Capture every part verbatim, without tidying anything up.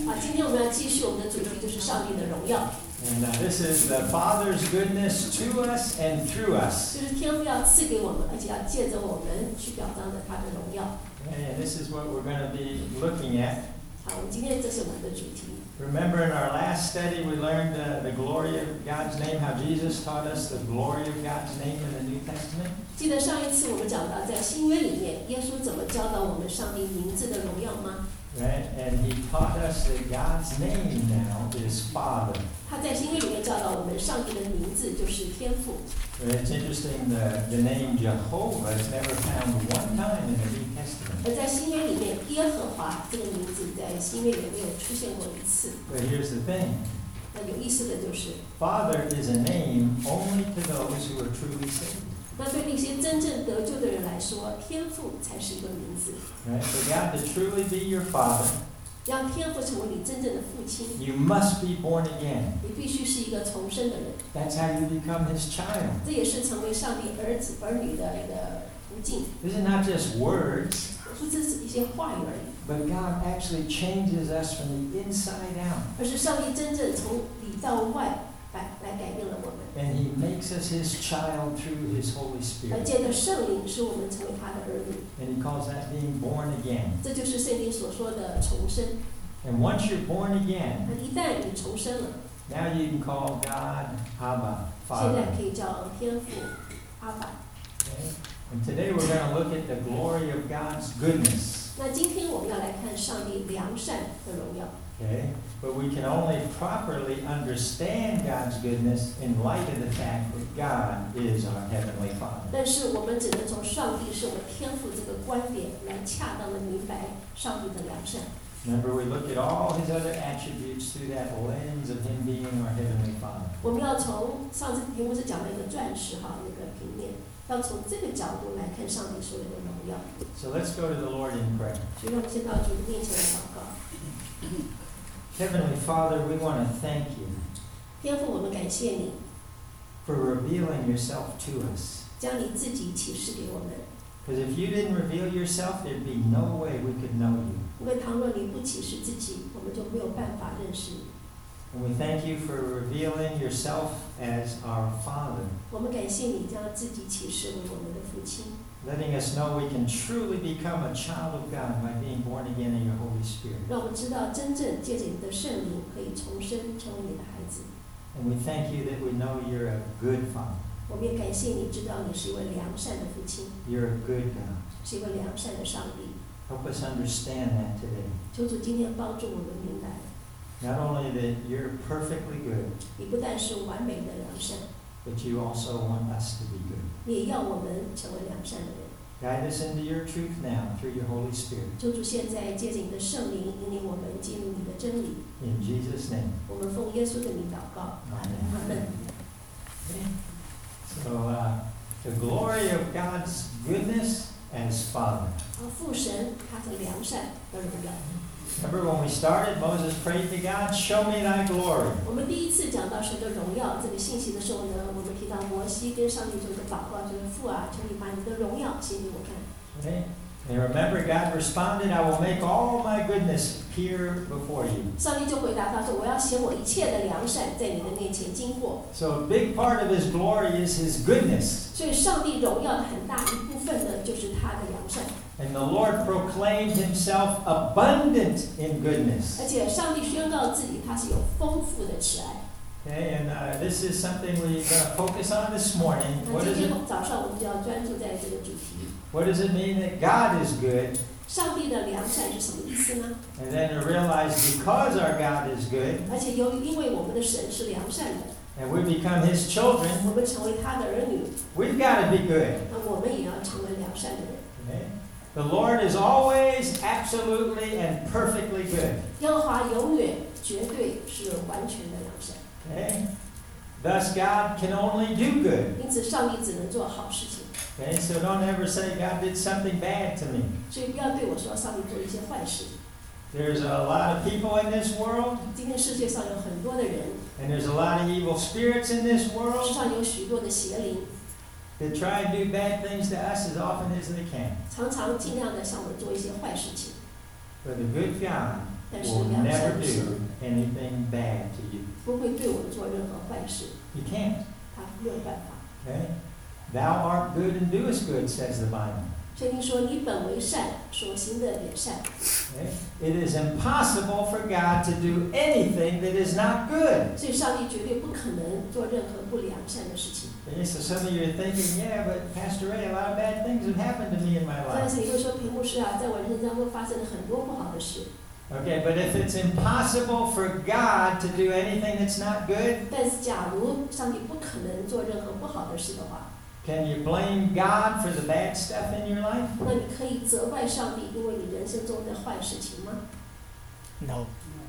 啊，今天我们要继续我们的主题，就是上帝的荣耀。 And uh, this is the Father's goodness to us and through us. 就是天父要赐给我们，而且要借着我们去表彰着他的荣耀。 And this is what we're going to be looking at. 好，我们今天这是我们的主题。 Remember in our last study we learned uh, the glory of God's name, how Jesus taught us the glory of God's name in the New Testament. 记得上一次我们讲到，在新约里面，耶稣怎么教导我们上帝名字的荣耀吗？ Right? And he taught us that God's name now is Father. 他在新约里面教导我们，上帝的名字就是天父。 It's interesting, the, the name Jehovah is never found one time in the New Testament. 而在新约里面，耶和华这个名字在新约里面没有出现过一次。 But here's the thing. 那有意思的就是， Father is a name only to those who are truly saved. 那对那些真正得救的人来说，天父才是一个名字。 Right? For God to truly be your Father, 让天父成为你真正的父亲， you must be born again. 你必须是一个重生的人。 That's how you become His child. 这也是成为上帝儿子儿女的一个途径。 This is not just words, 不只是一些话语而已， but God actually changes us from the inside out. 而是上帝真正从里到外来来改变了我们。 And He makes us His child through His Holy 而 Spirit. 借着圣灵，使我们成为他的儿女。 And He calls that being born again. 这就是圣经所说的重生。 And once you're born again, 那一旦你重生了， now you can call God Abba, 现 Father. 在可以叫天父阿爸。 Okay? And today we're going to look at the glory of God's goodness. 那今天我们要来看上帝良善的荣耀。 Okay? But we can only properly understand God's goodness in light of the fact that God is our Heavenly Father. 但是我们只能从上帝是我们天父这个观点来恰当的明白上帝的良善。 Remember, we look at all His other attributes through that lens of Him being our Heavenly Father. 我们要从上次题目是讲了一个钻石哈那个平面，要从这个角度来看上帝所有的荣耀。 So let's go to the Lord in prayer. 所以让我们先到主的面前来祷告。 Heavenly Father, we want to thank you 天父，我们感谢你， for revealing yourself to us. 将你自己启示给我们。 Because if you didn't reveal yourself, there'd be no way we could know you. 因为倘若你不启示自己，我们就没有办法认识你。 And we thank you for revealing yourself as our Father, 我们感谢你将自己启示为我们的父亲， letting us know we can truly become a child of God by being born again in your Holy Spirit. 让我们知道真正借着你的圣灵可以重生，成为你的孩子。 And we thank you that we know you're a good Father. 我们也感谢你知道你是一位良善的父亲， You're a good God. 是一位良善的上帝。 Help us understand that today. 求主今天帮助我们明白， Not only that you're perfectly good, 你不但是完美的良善， but you also want us to be good. 你也要我们成为良善的人。 Guide us into your truth now through your Holy Spirit. 求主现在借着你的圣灵引领我们进入你的真理。 In Jesus' name. 我们奉耶稣的名祷告，阿门。阿门。 So, uh, the glory of God's goodness as Father. 啊，父神他的良善的荣耀。 Remember when we started, Moses prayed to God, show me thy glory. 我们第一次讲到神的荣耀这个信息的时候呢，我们提到摩西跟上帝做一个祷告，就是父啊，求你把你的荣耀显给我看。 Okay? And remember, God responded, I will make all my goodness appear before you. 上帝就回答他说：“我要显我一切的良善在你的面前经过。 So a big part of his glory is his goodness. ” 所以，上帝荣耀的很大一部分呢，就是他的良善。 And the Lord proclaimed himself abundant in goodness. 而且，上帝宣告自己他是有丰富的慈爱。 Okay, and uh, this is something we're going to focus on this morning. 那 What 今 does 天 it, 早上我们就要专注在这个主题。 what does it mean that God is good? 上帝的良善是什么意思呢？ And then to realize because our God is good 而且由于因为我们的神是良善的， and we become his children, 我们成为他的儿女， we've got to be good. 那我们也要成为良善的人。 Okay? The Lord is always absolutely and perfectly good. 耶和华永远绝对是完全的良善， Okay? Thus, God can only do good. 因此上帝只能做好事情。 Okay? So don't ever say God did something bad to me. 所以不要对我说上帝做一些坏事。 There's a lot of people in this world, 今天世界上有很多的人， and there's a lot of evil spirits in this 世 world 上有许多的邪灵， that try and do bad things to us as often as they can. 常常尽量的向我们做一些坏事情。 But the good God 但是 will 良善 never 的神 do anything bad to you. 不会对我们做任何坏事， You can't. 他没有办法。 Okay? Thou art good and doest good, says the Bible. 圣经说：“你本为善，所行的也善。” Okay? It is impossible for God to do anything that is not good. 所以上帝绝对不可能做任何不良善的事情。 Okay, so some of you are thinking, yeah, but Pastor Ray, a lot of bad things have happened to me in my 但 life. 是你会说，裴牧师啊，在我人生当中发生了很多不好的事。 Okay, but if it's impossible for God to do anything that's not good, 但是假如上帝不可能做任何不好的事的话， can you blame God for the bad stuff in your life? 那你可以责怪上帝，因为你人生中的坏事情吗？ No.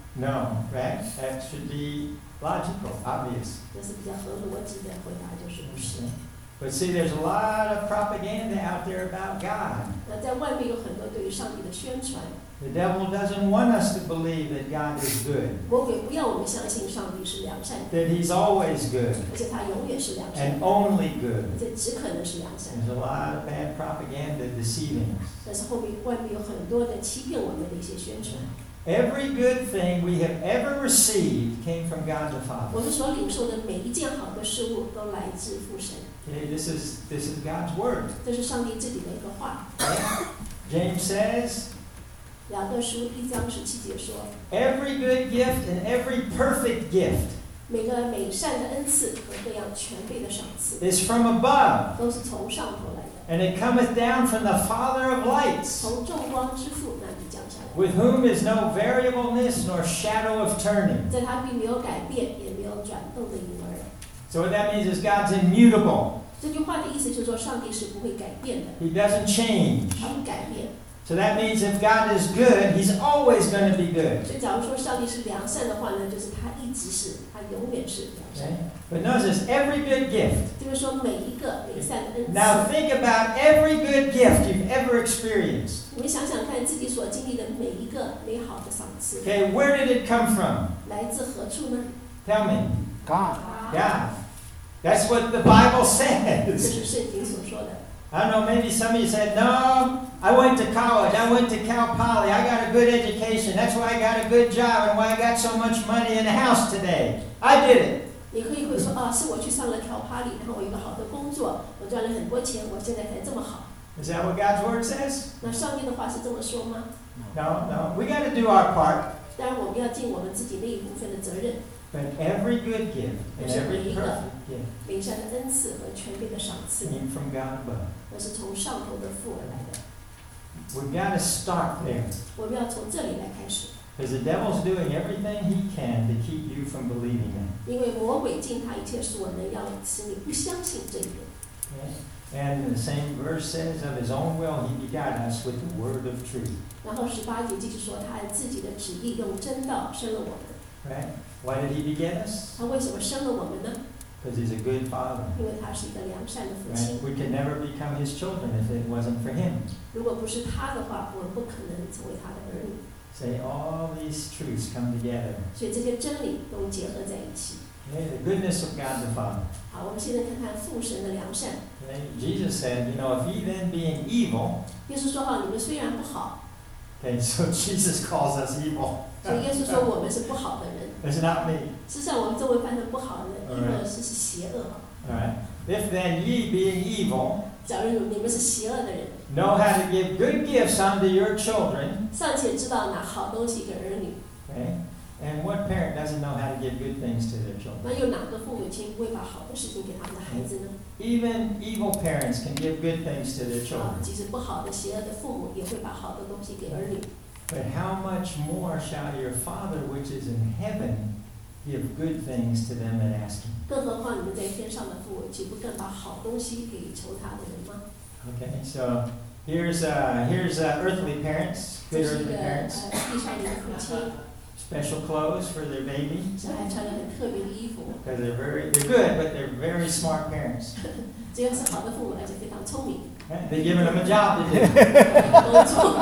No, right? That should be logical, obvious. 这是比较合逻辑的回答，就是不是。 But see, there's a lot of propaganda out there about God. 那在外面有很多对于上帝的宣传， The devil doesn't want us to believe that God is good, 魔鬼不要我们相信上帝是良善的， that He's always good 而且他永远是良善 and 的， only good. 而且只可能是良善的。 There's a lot of bad propaganda deceiving us. 但是后面外面有很多的欺骗我们的一些宣传。 Every good thing we have ever received came from God the 我 Father. 们所领受的每一件好的事物都来自父神， Okay, this is this is God's word. 这是上帝自己的一个话。 Right? James says, 雅各书一章十七节说， every good gift and every perfect gift 每个美善的恩赐和各样全备的赏赐， is from above, 都是从上头来的， and it cometh down from the Father of lights, 从众光之父那里降下来， with whom is no variableness nor shadow of turning. 在他并没有改变，也没有转动的影儿。 So what that means is God's immutable. 这句话的意思就是说，上帝是不会改变的， He doesn't change. 他不改变。 So that means if God is good, He's always going to be good. 所以，假如说上帝是良善的话呢，就是他一直是，他永远是良善 Okay? 的。 But notice every good gift. 就是说，每一个美善的恩 Now 赐， think about every good gift you've ever experienced. 你们想想看，自己所经历的每一个美好的赏赐， Okay, where did it come from? 来自何处呢？ Tell me. God. God. That's what the Bible 这 says. 是圣经所说的。 I don't know, maybe some of you said, no, I went to college. I went to Cal Poly. I got a good education. That's why I got a good job and why I got so much money in the house today. I did it. 你可以会说啊，是我去上了调帕里，然后我有一个好的工作，我赚了很多钱，我现在才这么好。 Is that what God's Word says? 那上帝的话是这么说吗？ No, no. We got to do our part. 当然，我们要尽我们自己那一部分的责任。 But every good gift and every perfect gift 美善的恩赐和全备的赏赐， came from God above. 那是从上头的父而来的。 We've got to start there. 我们要从这里来开始， Because the devil's doing everything he can to keep you from believing it. 因为魔鬼尽他一切所能，要使你不相信这一点。 Okay? And the same verse says, of his own will he begot us with the word of truth. 然后十八节继续说，他按自己的旨意用真道生了我们。 Right? Why did he beget us? 他为什么生了我们呢？ Because he's a good father. 因为他是一个良善的父 Right? 亲。 We could never become his children if it wasn't for him. 如果不是他的话，我们不可能成为他的儿女。 Say all these truths come together. 所以这些真理都结合在一起。 Okay? The goodness of God the Father. 好，我们现在看看父神的良善。 Okay? Jesus said, you know, if ye then being evil, 耶稣说哈，你们虽然不好， okay, so Jesus calls us evil. 所以耶稣说我们是不好的人。 It's not me. 事实上，我们中文翻成不好的人，英文是是邪恶哈。 All right. If then ye being evil, 假如你们是邪恶的人， know how to give good gifts unto your children, 尚且知道拿好东西给儿女， okay? And what parent doesn't know how to give good things to their 那 children? 又哪个父母亲不会把好的事情给他们的孩子呢？ Even evil parents can give good things to their 啊， children. 即使不好的、邪恶的父母也会把好的东西给儿女。 But how much more shall your Father which is in heaven give good things to them that ask him? 更何况你们在天上的父母，岂不更把好东西给求他的人吗？ Okay, so here's uh, here's uh, earthly parents, 这 good 是一 earthly 个 parents. 呃地上的父亲， Special clothes for their baby 小孩穿了很特别的衣服， because they're very they're good, but they're very smart parents. 这个是好的父母，而且非常聪明， Right? They've given them a job to do. 有工作，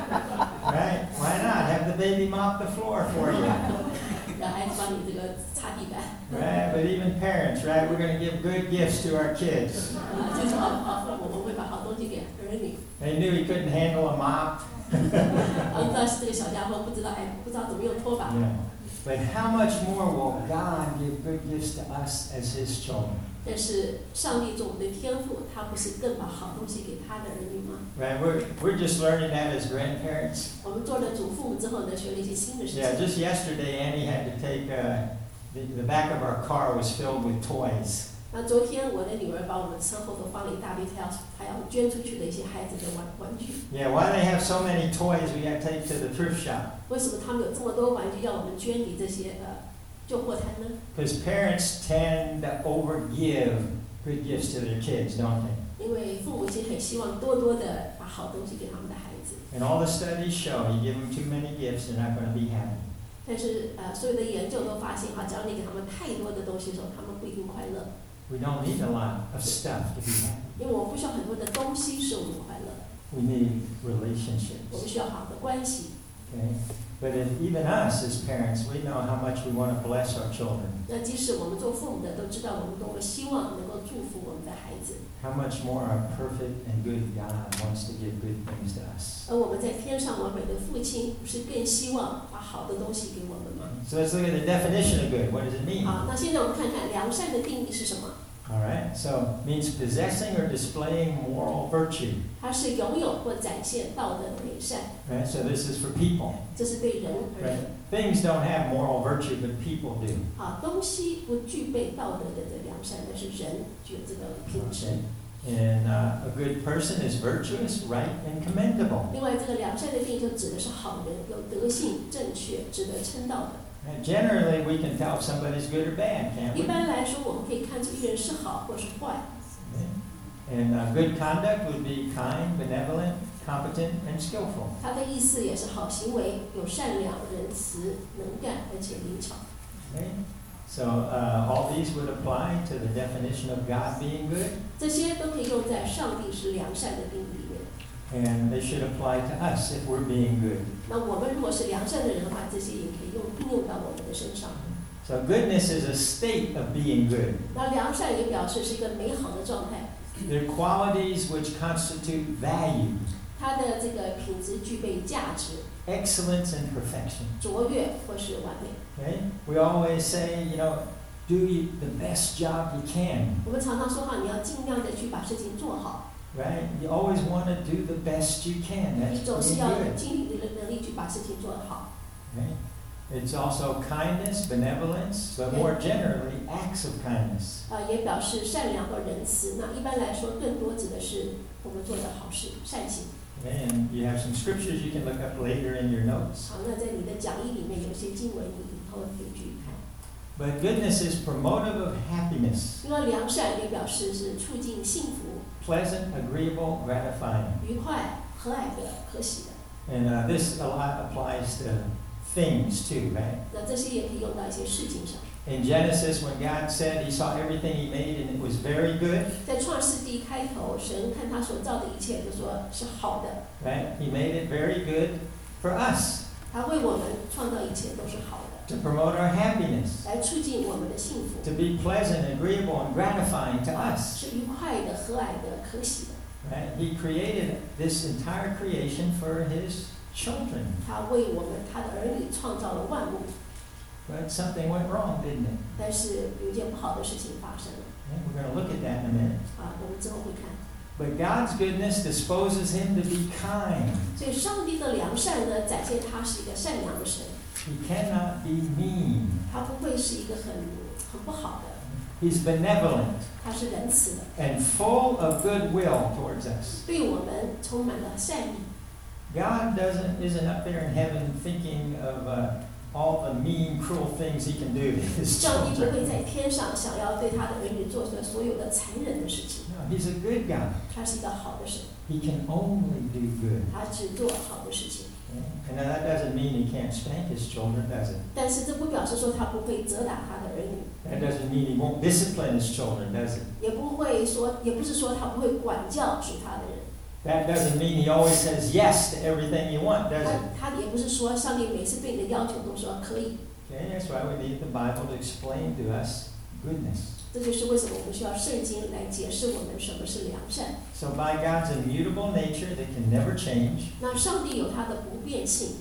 Right? Why not have the baby mop the floor for you? 让孩子帮你这个擦地板。 Right? But even parents, right? We're going to give good gifts to our kids. 啊，就是好好父母，我们会把好东西给儿女。 They knew he couldn't handle a mop. 啊，但是这个小家伙不知道，哎，不知道怎么用拖把。 Yeah. But how much more will God give good gifts to us as His children? 但是上帝做我们的天父，他不是更把好东西给他的儿女吗？ Right? We're, we're just learning that as grandparents. 我们做了祖父母之后呢，学了一些新的事情。 Yeah, just yesterday, Annie had to take, uh, the, the back of our car was filled with toys. 那昨天我的女儿把我们车后头放了一大堆她要她要捐出去的一些孩子的玩玩具。 Yeah, why they have so many toys we got to take to the thrift shop? 为什么他们有这么多玩具要我们捐给这些呃旧货摊呢？ Because parents tend to overgive good gifts to their kids, don't they? 因为父母亲很希望多多的把好东西给他们的孩子。 And all the studies show you give them too many gifts, they're not going to be happy. 但是呃，所有的研究都发现哈，只要你给他们太多的东西的时候，他们不一定快乐。 We don't need a lot of stuff to be happy. 因为我不需要很多的东西使我们快乐， We need 我们 relationships. 需要好的关系。 Okay? But if even us as parents, we know how much we want to bless our children. 那即使我们做父母的都知道，我们多么希望能够祝福我们的孩子。 How much more our perfect and good God wants to give good things to us. 而我们在天上完美的父亲，不是更希望把好的东西给我们吗？ So let's look at the definition of good. What does it mean? 好，那现在我们看看良善的定义是什么？ All right. So it means possessing or displaying moral virtue. 它是拥有或展现道德的美善， Right? So this is for people. 这是对人而 Right? 言。 Things don't have moral virtue, but people do. 啊，东西不具备道德的这良善，但是人具有这个品质。 And uh, a good person is virtuous, right, and commendable. 另外，这个良善的定义就指的是好人，有德性、正确、值得称道的。 And generally, we can tell if somebody's good or bad, can't 一 we? 般来说，我们可以看出一个人是好或是坏。 And uh, good conduct would be kind, benevolent, competent, and skillful. 它的意思也是好行为，有善良、仁慈、能干，而且灵巧。 Okay? So uh, all these would apply to the definition of God being good, 这些都可以用在上帝是良善的定义里面。 and they should apply to us if we're being good. 那我们如果是良善的人的话，这些也可以用应用到我们的身上。 So goodness is a state of being good. 那良善也表示是一个美好的状态， They're qualities which constitute value, 它的这个品质具备价值、 excellence, and perfection. 卓越或是完美。 Okay? We always say, you know, do you, the best job you can, 我们常常说话，你要尽量的去把事情做好， right? You always want to do the best you can. 你 That's 总是 being 要 good. 尽你的能力去把事情做好。 Okay? It's also kindness, benevolence, but more generally, acts of kindness. 啊、也表示善良和仁慈。那一般来说，更多指的是我们做的好事、善行。 Okay? And you have some scriptures you can look up later in your notes. 好，那在你的讲义里面有些经文，你以后可以去看。 But goodness is promotive of happiness, 因为良善也表示是促进幸福、 pleasant, agreeable, gratifying. 愉快、和蔼的、可喜的。 And uh, this a lot applies to things too, right? 那这些也可以用到一些事情上。 In Genesis, when God said He saw everything He made and it was very good, 在创世纪开头，神看他所造的一切，就说是好的。 right? He made it very good for us 他为我们创造一切都是好的， to promote our happiness, 来促进我们的幸福， to be pleasant, agreeable, and gratifying to us. 是愉快的、和蔼的、可喜的。 Right? He created this entire creation for His children, 他为我们他的儿女创造了万物， but something went wrong, didn't it? 但是有一件不好的事情发生了。 And we're going to look at that in a minute. 啊，我们之后会看。 But God's goodness disposes Him to be kind. 所以上帝的良善呢，展现他是一个善良的神， He cannot be mean. 他不会是一个很很不好的， He's benevolent 他是仁慈的， and full of goodwill towards us. 对我们充满了善意。 God doesn't isn't up there in heaven thinking of uh, all the mean, cruel things He can do to His 上帝不会 children. 在天上想要对他的儿女做出所有的残忍的事情， No, He's a good God. 他是一个好的神， He can only do good. 他只做好的事情。 Okay? And that doesn't mean He can't spank His children, does it? 但是这不表示说他不会责打他的儿女， That doesn't mean He won't discipline His children, does it? 也不会说，也不是说他不会管教属他的人。 That doesn't mean He always says yes to everything you want, does 他 it? 他也不是说上帝每次对你的要求都说可以。 Okay, that's why we need the Bible to explain to us goodness. 这就是为什么我们需要圣经来解释我们什么是良善。 So by God's immutable nature that can never change, 那上帝有他的不变性，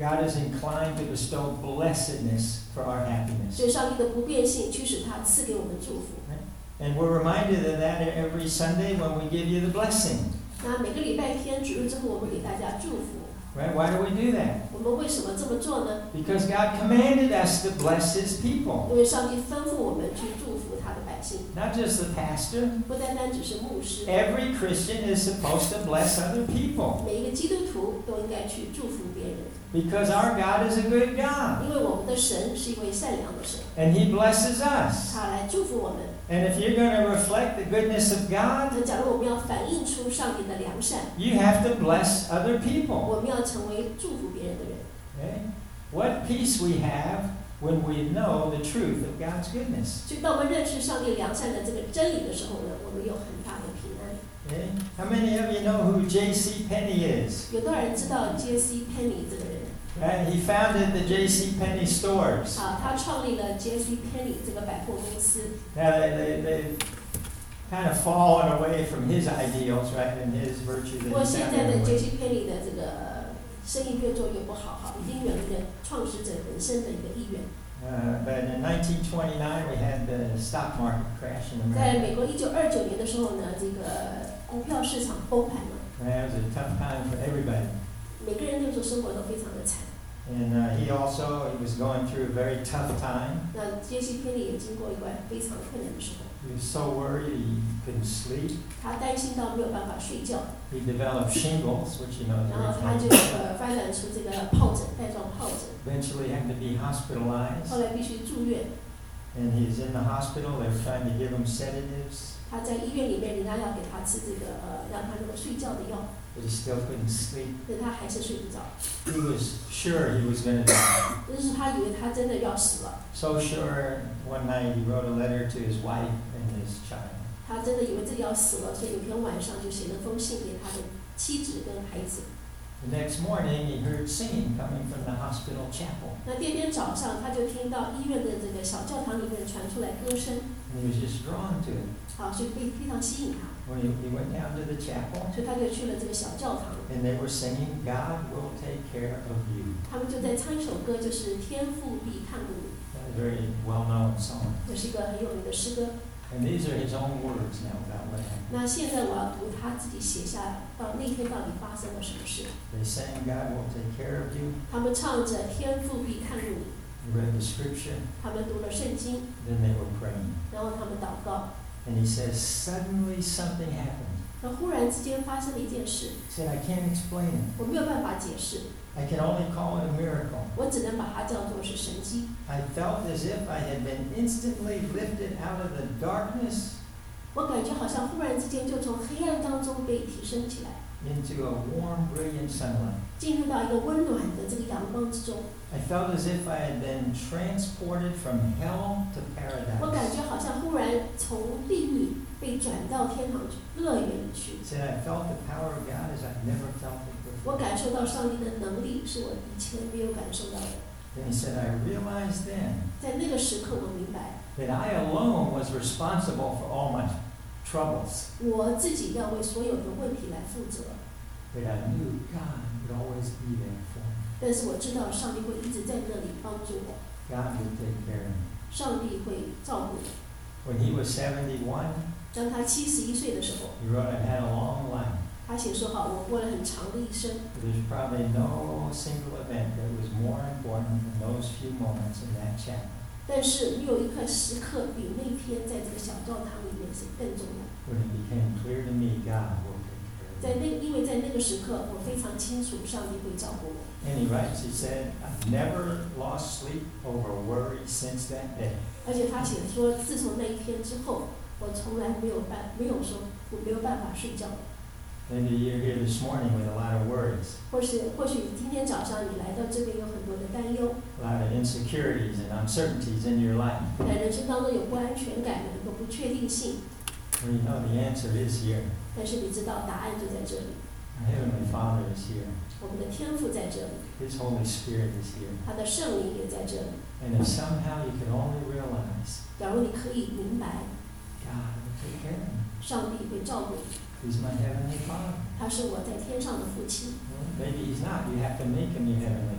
God is inclined to bestow blessedness for our happiness. 所以上帝的不变性驱使他赐给我们祝福。 And we're reminded of that every Sunday when we give you the blessing. 那每个礼拜天主日之后，我们给大家祝福。 Right? Why do we do that? 我们为什么这么做呢？ Because God commanded us to bless His people. 因为上帝吩咐我们去祝福他的百姓， Not just the pastor. 不单单只是牧师， Every Christian is supposed to bless other people. 每一个基督徒都应该去祝福别人， Because our God is a good God. 因为我们的神是一位善良的神， And He blesses us. 他来祝福我们。 And if you're going to reflect the goodness of God, 那假如我们要反映出上帝的良善， you have to bless other people. 我们要成为祝福别人的人。 Okay? What peace we have when we know the truth of God's goodness. 所以当我们认识上帝良善的这个真理的时候呢，我们有很大的平安。 Okay? How many of you know who J C Penney is? 有多少人知道 J C Penney 这个人？ Right? He founded the J C Penney stores. 啊，他创立了 J C Penney 这个百货公司。 Now they, they, they kind of fallen away from his ideals, right, and his virtue 不 that 过 he 现在的 founded. J with. C Penney 的这个生意越做越不好，哈，已经远离了创始者本身的一个意愿。 Uh, but in nineteen twenty-nine, we had the stock market crash in 在 America. 美国一九二九年的时候呢，这个股票市场崩盘了， That was a tough time for everybody. 每个人那个时候生活都非常的惨。 And uh, he also he was going through a very tough time. 那 J C Penney 也经过一段非常困难的时候， He was so worried he couldn't sleep. 他担心到没有办法睡觉， He developed shingles, which you know is 然后 very 他就 common. 呃发展出这个疱疹，带状疱疹， Eventually had to be hospitalized. 后来必须住院。 And he's in the hospital. They were trying to give him sedatives, 他在医院里面，人家要给他吃这个呃让他能够睡觉的药， but he still couldn't sleep. 但他还是睡不着， He was sure he was going to die. 就是他以为他真的要死了， So sure, one night he wrote a letter to his wife and his child. 他真的以为自己要死了，所以有天晚上就写了封信给他的妻子跟孩子。 The next morning, he heard singing coming from the hospital chapel. 那第二天早上，他就听到医院的这个小教堂里面传出来歌声， And he was just drawn to it. 好，所以非非常吸引他， When he, he went down to the chapel, 所以他就去了这个小教堂。 and they were singing, God will take care of you. 他们就在唱一首歌，就是天父必看顾你， A very well-known song. 这是一个很有名的诗歌。 And these are his own words now about what happened. 那现在我要读他自己写下到那天到底发生了什么事。 They sang, God will take care of you. 他们唱着天父必看顾你， They read the scripture. 他们读了圣经， Then they were praying. 然后他们祷告。 And he says, suddenly something happened. 那忽然之间发生了一件事， He said, I can't explain it. 我没有办法解释， I can only call it a miracle. 我只能把它叫做是神迹。 I felt as if I had been instantly lifted out of the darkness 我感觉好像忽然之间就从黑暗当中被提升起来， into a warm, brilliant sunlight. 进入到一个温暖的这个阳光之中。 I felt as if I had been transported from hell to 我感 paradise. 觉好像忽然从地狱被转到天堂去乐园里去。 He said, I felt the power of God as I've never felt it 我 before. 感受到上帝的能力是我以前没有感受到的。 Then he said, I realized then 在那个时刻，我明白 that I alone was responsible for all my troubles. 我自己要为所有的问题来负责， But I knew God would always be there for me. 但是我知道上帝会一直在那里帮助我， God would take care of me. 上帝会照顾我。 When he was seventy-one, 当他七十一岁的时候， he wrote, I've had a long life. 他写说：“好，我过了很长的一生， There's probably no single event that was more important than those few moments in that chapel. 但是没有一刻时刻比那天在这个小教堂里面是更重要。 When it became clear to me, God will take care of 在 me. 那，因为在那个时刻，我非常清楚上帝会照顾我。 And he writes, he said, I've never lost sleep over worry since that day. 而且他写说，自从那一天之后，我从来没有办，没有说我没有办法睡觉。 Maybe you're here this morning with a lot of worries, 或是或许今天早上你来到这边有很多的担忧， a lot of insecurities and uncertainties in your life. 在人生当中有不安全感，有一个不确定性。 Well, you know the answer is here. 但是你知道答案就在这里， Our Heavenly Father is here. 我们的天赋在这里， His Holy Spirit is here. 他的圣灵也在这里。 And if somehow you could only realize 假如你可以明白， God will take care of me. 上帝会照顾你， He's my Heavenly Father. 他是我在天上的父亲。 Well, maybe He's not. You have to make Him your Heavenly Father.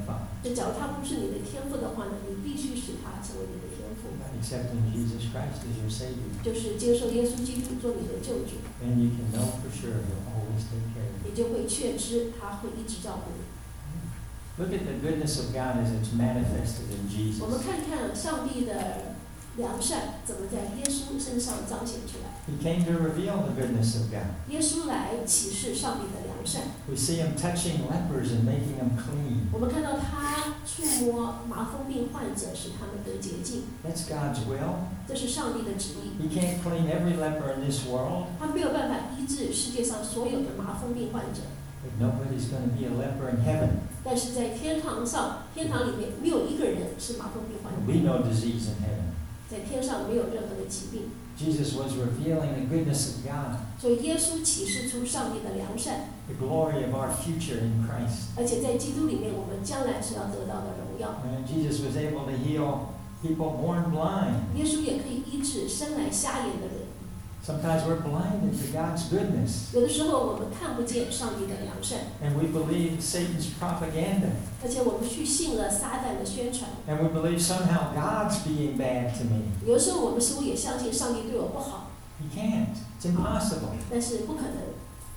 就假如他不是你的天赋的话呢，你必须使他成为你的天赋， By accepting Jesus Christ as your Savior. 就是接受耶稣基督做你的救主， And you can know for sure He'll always take care of you. 你就会确知他会一直照顾你。 Look at the goodness of God as it's manifested in 我们 Jesus. 看看上帝的良善怎么在耶稣身上彰显出来。 He came to reveal the goodness of God. 耶稣来启示上帝的良善。 We see Him touching lepers and making them clean. 我们看到他触摸麻风病患者，使他们得洁净， That's God's will. 这是上帝的旨意。 He can't clean every leper in this world, 他没有办法医治世界上所有的麻风病患者， but nobody's going to be a leper in heaven. 但是在天堂上，天堂里面没有一个人是麻风病患 There'll 者， be no disease in heaven. 在天上没有任何的疾病。 Jesus was revealing the goodness of God, 所以耶稣启示出上帝的良善， the glory of our future in Christ. 而且在基督里面，我们将来是要得到的荣耀。 And Jesus was able to heal people born blind. 耶稣也可以医治生来瞎眼的人。 Sometimes we're blinded to God's goodness, 有的时候我们看不见上帝的良善， and we believe Satan's propaganda, 而且我们去信了撒旦的宣传。 and we believe somehow God's being bad to me. 有的时候我们似乎也相信上帝对我不好， He can't. It's impossible. 但是不可能。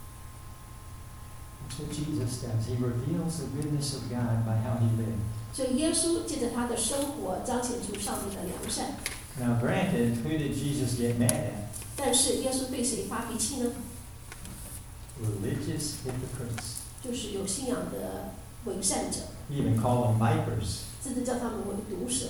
That's what Jesus does. He reveals the goodness of God by how He lived. 所以耶稣借着他的生活彰显出上帝的良善。 Now, granted, who did Jesus get mad at? 但是耶稣对谁发脾气呢？ Religious hypocrites. 就是有信仰的伪善者， He even called them vipers. 甚至叫他们为毒蛇。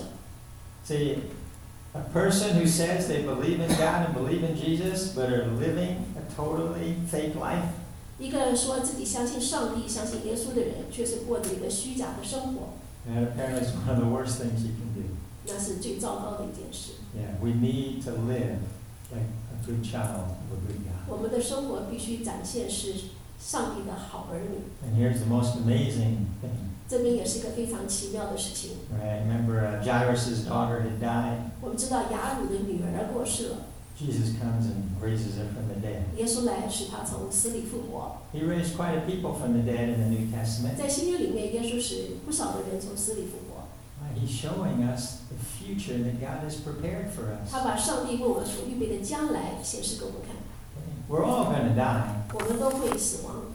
See, a person who says they believe in God and believe in Jesus, but are living a totally fake life, 一个说自己相信上帝、相信耶稣的人，却是过着一个虚假的生活， that apparently is one of the worst things you can do. 那是最糟糕的一件事。 Yeah, we need to live like a good child of a good God. 我们的生活必须展现是上帝的好儿女。 And here's the most amazing thing, 这边也是一个非常奇妙的事情。 right? Remember, uh, Jairus' daughter had died. 我们知道雅鲁的女儿过世了， Jesus comes and raises her from the dead. 耶稣来使她从死里复活。 He raised quite a people from the dead in the New Testament. 在新约里面，耶稣使不少的人从死里复活。 Right? He's showing us the future that God has prepared for us. 他把上帝为我们所预备的将来显示给我们看。 We're all going to die, 我们都会死亡，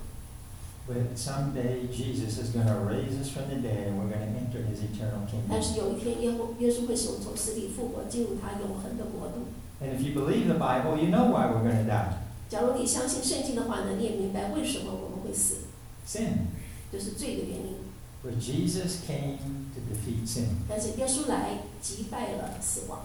but someday Jesus is going to raise us from the dead and we're going to enter His eternal 但 kingdom. 是有一天耶稣耶稣会使我们从死里复活，进入他永恒的国度。 And if you believe the Bible, you know why we're going to die. 假如你相信圣经的话呢，你也明白为什么我们会死， Sin. 就是罪的原因。 But Jesus came to defeat sin 但是耶稣来击败了死亡，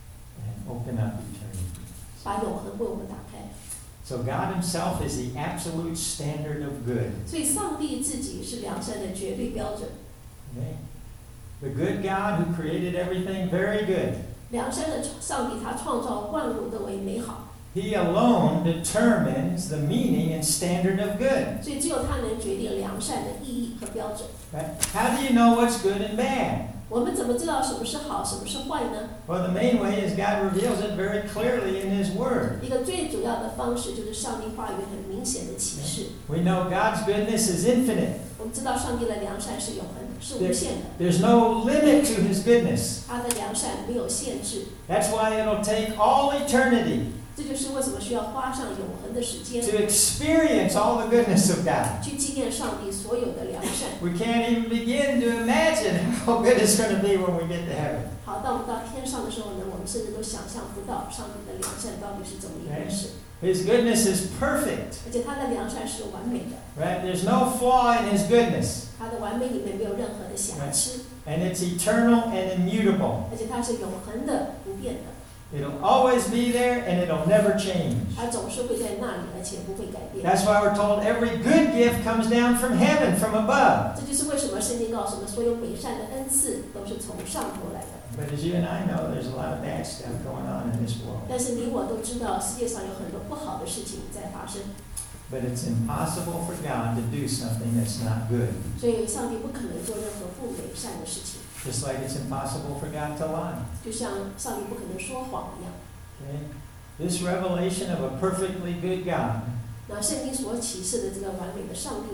and open up eternity. 把永恒为我们打开。 So God Himself is the absolute standard of good. 所以上帝自己是良善的绝对标准。 Okay? The good God who created everything very good. 良善的上帝，他创造万物都为美好， He alone determines the meaning and standard of good. 所以只有他能决定良善的意义和标准。 Right? How do you know what's good and bad? 我们怎么知道什么是好，什么是坏呢？ Well, the main way is God reveals it very clearly in His Word. 一个最主要的方式就是上帝话语很明显的启示。 We know God's goodness is infinite. 我们知道上帝的良善是永恒的，是无限的， There's no limit to His goodness. 他的良善没有限制。 That's why it'll take all eternity 这就是为什么需要花上永恒的时间 to experience all the goodness of God. 去纪念上帝所有的良善。 We can't even begin to imagine how good it's going to be when we get to heaven. 好，当我们到天上的时候呢，我们甚至都想象不到上帝的良善到底是怎么一回事， His goodness is perfect, 而且他的良善是完美的， right? There's no flaw in His goodness, 他的完美里面没有任何的瑕疵， and it's eternal and immutable. 而且他是永恒的、不变的， It'll always be there and it'll never change. 他总是会在那里，而且不会改变。 That's why we're told every good gift comes down from heaven, from above. 这就是为什么圣经告诉我们，所有美善的恩赐都是从上头来的。 But as you and I know, there's a lot of bad stuff going on in this world. 但是你我都知道，世界上有很多不好的事情在发生， But it's impossible for God to do something that's not good. 所以上帝不可能做任何不美善的事情， Just like it's impossible for God to lie. 就像上帝不可能说谎一样。 Okay? This revelation of a perfectly good God 那圣经所启示的这个完美的上帝呢，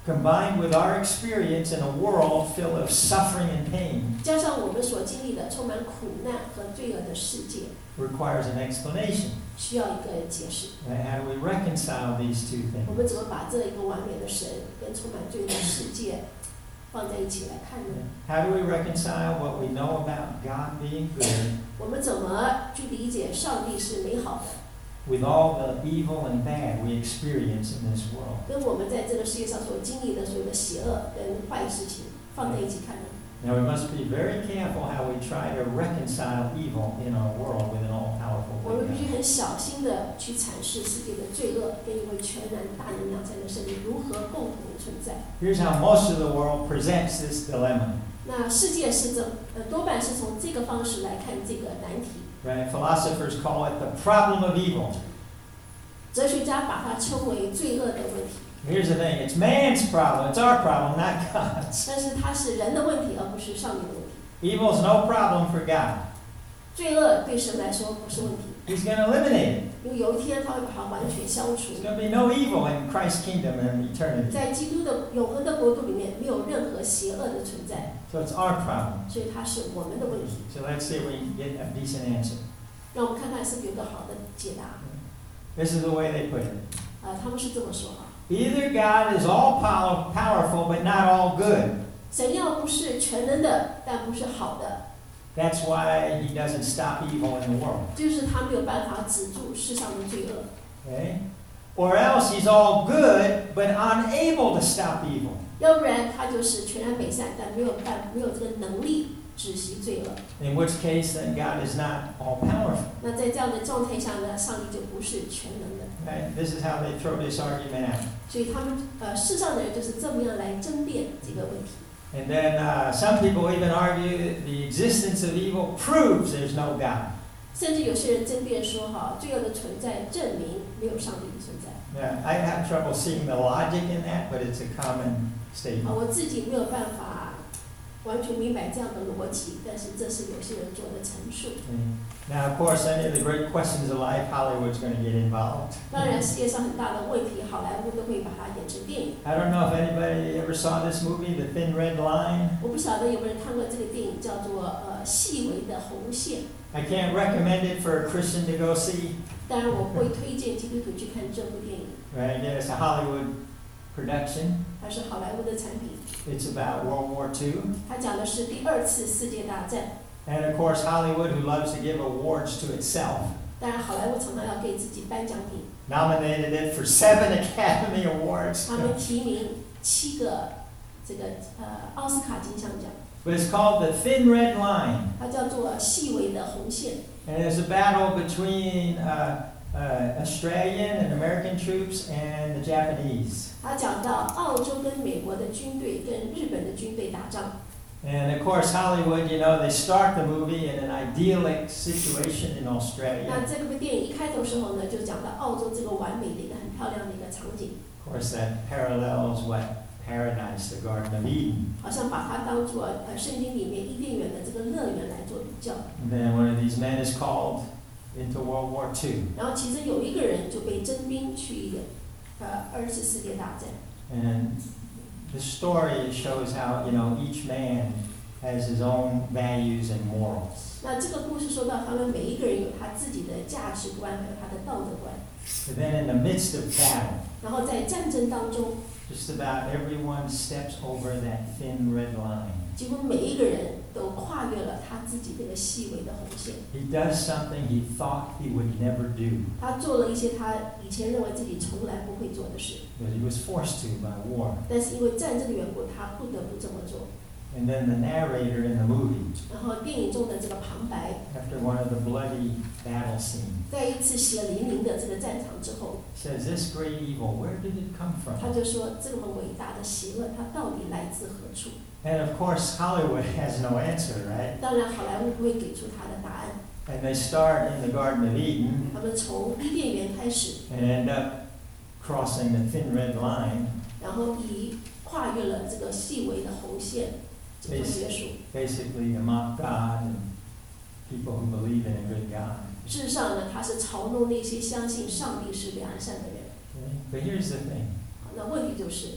combined with our experience in a world filled of suffering and pain, 加上我们所经历的充满苦难和罪恶的世界， requires an explanation. 需要一个解释。 Right? How do we reconcile these two 我 things? 们怎么把这一个完美的神跟充满罪恶的世界放在一起来看呢？ How do we reconcile what we know about God being good 我们怎么去理解上帝是美好的， with all the evil and bad we experience in this world? 跟我们在这个世界上所经历的所有的邪恶跟坏事情放在一起看呢？ Now we must be very careful how we try to reconcile evil in our world with an all-powerful 我们 big 必须 God. 很小心的去阐释世界的罪恶跟一位全然大能量在的神如何共同的存在。 Here's how most of the world presents this dilemma. 那世界是这呃多半是从这个方式来看这个难题。 Right? Philosophers call it the problem of evil. 哲学家把它称为罪恶的问题， Here's the thing, it's man's problem, it's our problem, not God's. 但是它是人的问题，而不是上帝的问题。 Evil's no problem for God. 罪恶对神来说不是问题， He's going to eliminate it. 因为有一天他会把它完全消除 There's。going to be no evil in Christ's kingdom in eternity. 在基督的永恒的国度里面，没有任何邪恶的存在， So it's our problem. 所以它是我们的问题。 So let's see if we can get a decent answer. 让我们看看是不是有个好的解答。 This is the way they put it. 啊、他们是这么说哈， Either God is all pow- powerful but not all good. 神要不是全能的，但不是好的， That's why he doesn't stop evil in the world. 就是他没有办法止住世上的罪恶。 Okay? Or else he's all good but unable to stop evil. 要不然他就是全然美善，但没有办没有这个能力止息罪恶。 In which case then God is not all powerful. 那在这样的状态下呢，上帝就不是全能的。 Right? This is how they throw this argument out. 所以他们呃世上的人就是这么样来争辩这个问题。 And then uh, some people even argue that the existence of evil proves there's no God. 甚至有些人争辩说哈，罪恶的存在证明没有上帝的存在。 Yeah, I have trouble seeing the logic in that, but it's a common 啊， statement. 我自己没有办法完全明白这样的逻辑，但是这是有些人做的陈述。 Okay. Now, of course, any of the great questions of life, Hollywood's going to get involved. 当然，世界上很大的问题，好莱坞都会把它演成电影。 I don't know if anybody ever saw this movie, The Thin Red Line. 我不晓得有没有人看过这个电影，叫做呃细微的红线。 I can't recommend it for a Christian to go see. 当然，我会推荐基督徒去看这部电影， Right? Yeah, it's a Hollywood production. 它是好莱坞的产品。 It's about World War Two. 它讲的是第二次世界大战。 And of course, Hollywood, who loves to give awards to itself, 当然，好莱坞常常要给自己颁奖品， nominated it for seven Academy Awards. 他们提名七个这个呃奥斯卡金像奖， But it's called The Thin Red Line. 它叫做细微的红线。 And it's a battle between uh, uh, Australian and American troops and the Japanese. 它讲到澳洲跟美国的军队跟日本的军队打仗。 And of course, Hollywood, you know, they start the movie in an idyllic situation in 那 Australia. 这部电影一开头的时候呢，就讲到澳洲这个完美的一个很漂亮的一个场景， Of course, that parallels what paradise, the Garden of Eden. 好像把它当做呃圣经里面伊甸园的这个乐园来做比较。 And then one of these men is called into World War Two. 然后其中有一个人就被征兵去呃二次世界大战。 And the story shows how, you know, each man has his own values and morals. 那这个故事说到他们每一个人有他自己的价值观，还有他的道德观。 But then in the midst of battle, 然后在战争当中， just about everyone steps over that thin red line. 几乎每一个人都跨越了他自己这个细微的红线。 He does something he thought he would never do, 他做了一些他以前认为自己从来不会做的事， but he was forced to by war. 但是因为战争的缘故，他不得不这么做。 And then the narrator in the movie, 然后电影中的这个旁白， after one of the bloody battle scenes, 在一次血淋淋的这个战场之后， says, "This great evil, where did it come 他 from?" 就说这么伟大的邪恶，它到底来自何处？ And of course, Hollywood has no answer, right? 当然，好莱坞不会给出他的答案。 And they start in the Garden of Eden 他们从伊甸园开始， and end up crossing the thin red line, 然后以跨越了这个细微的红线这种结束。 basically to mock God and people who believe in a good God. 事实上呢，他是嘲弄那些相信上帝是良善的人。 Okay? But here's the thing. 好，那问题就是，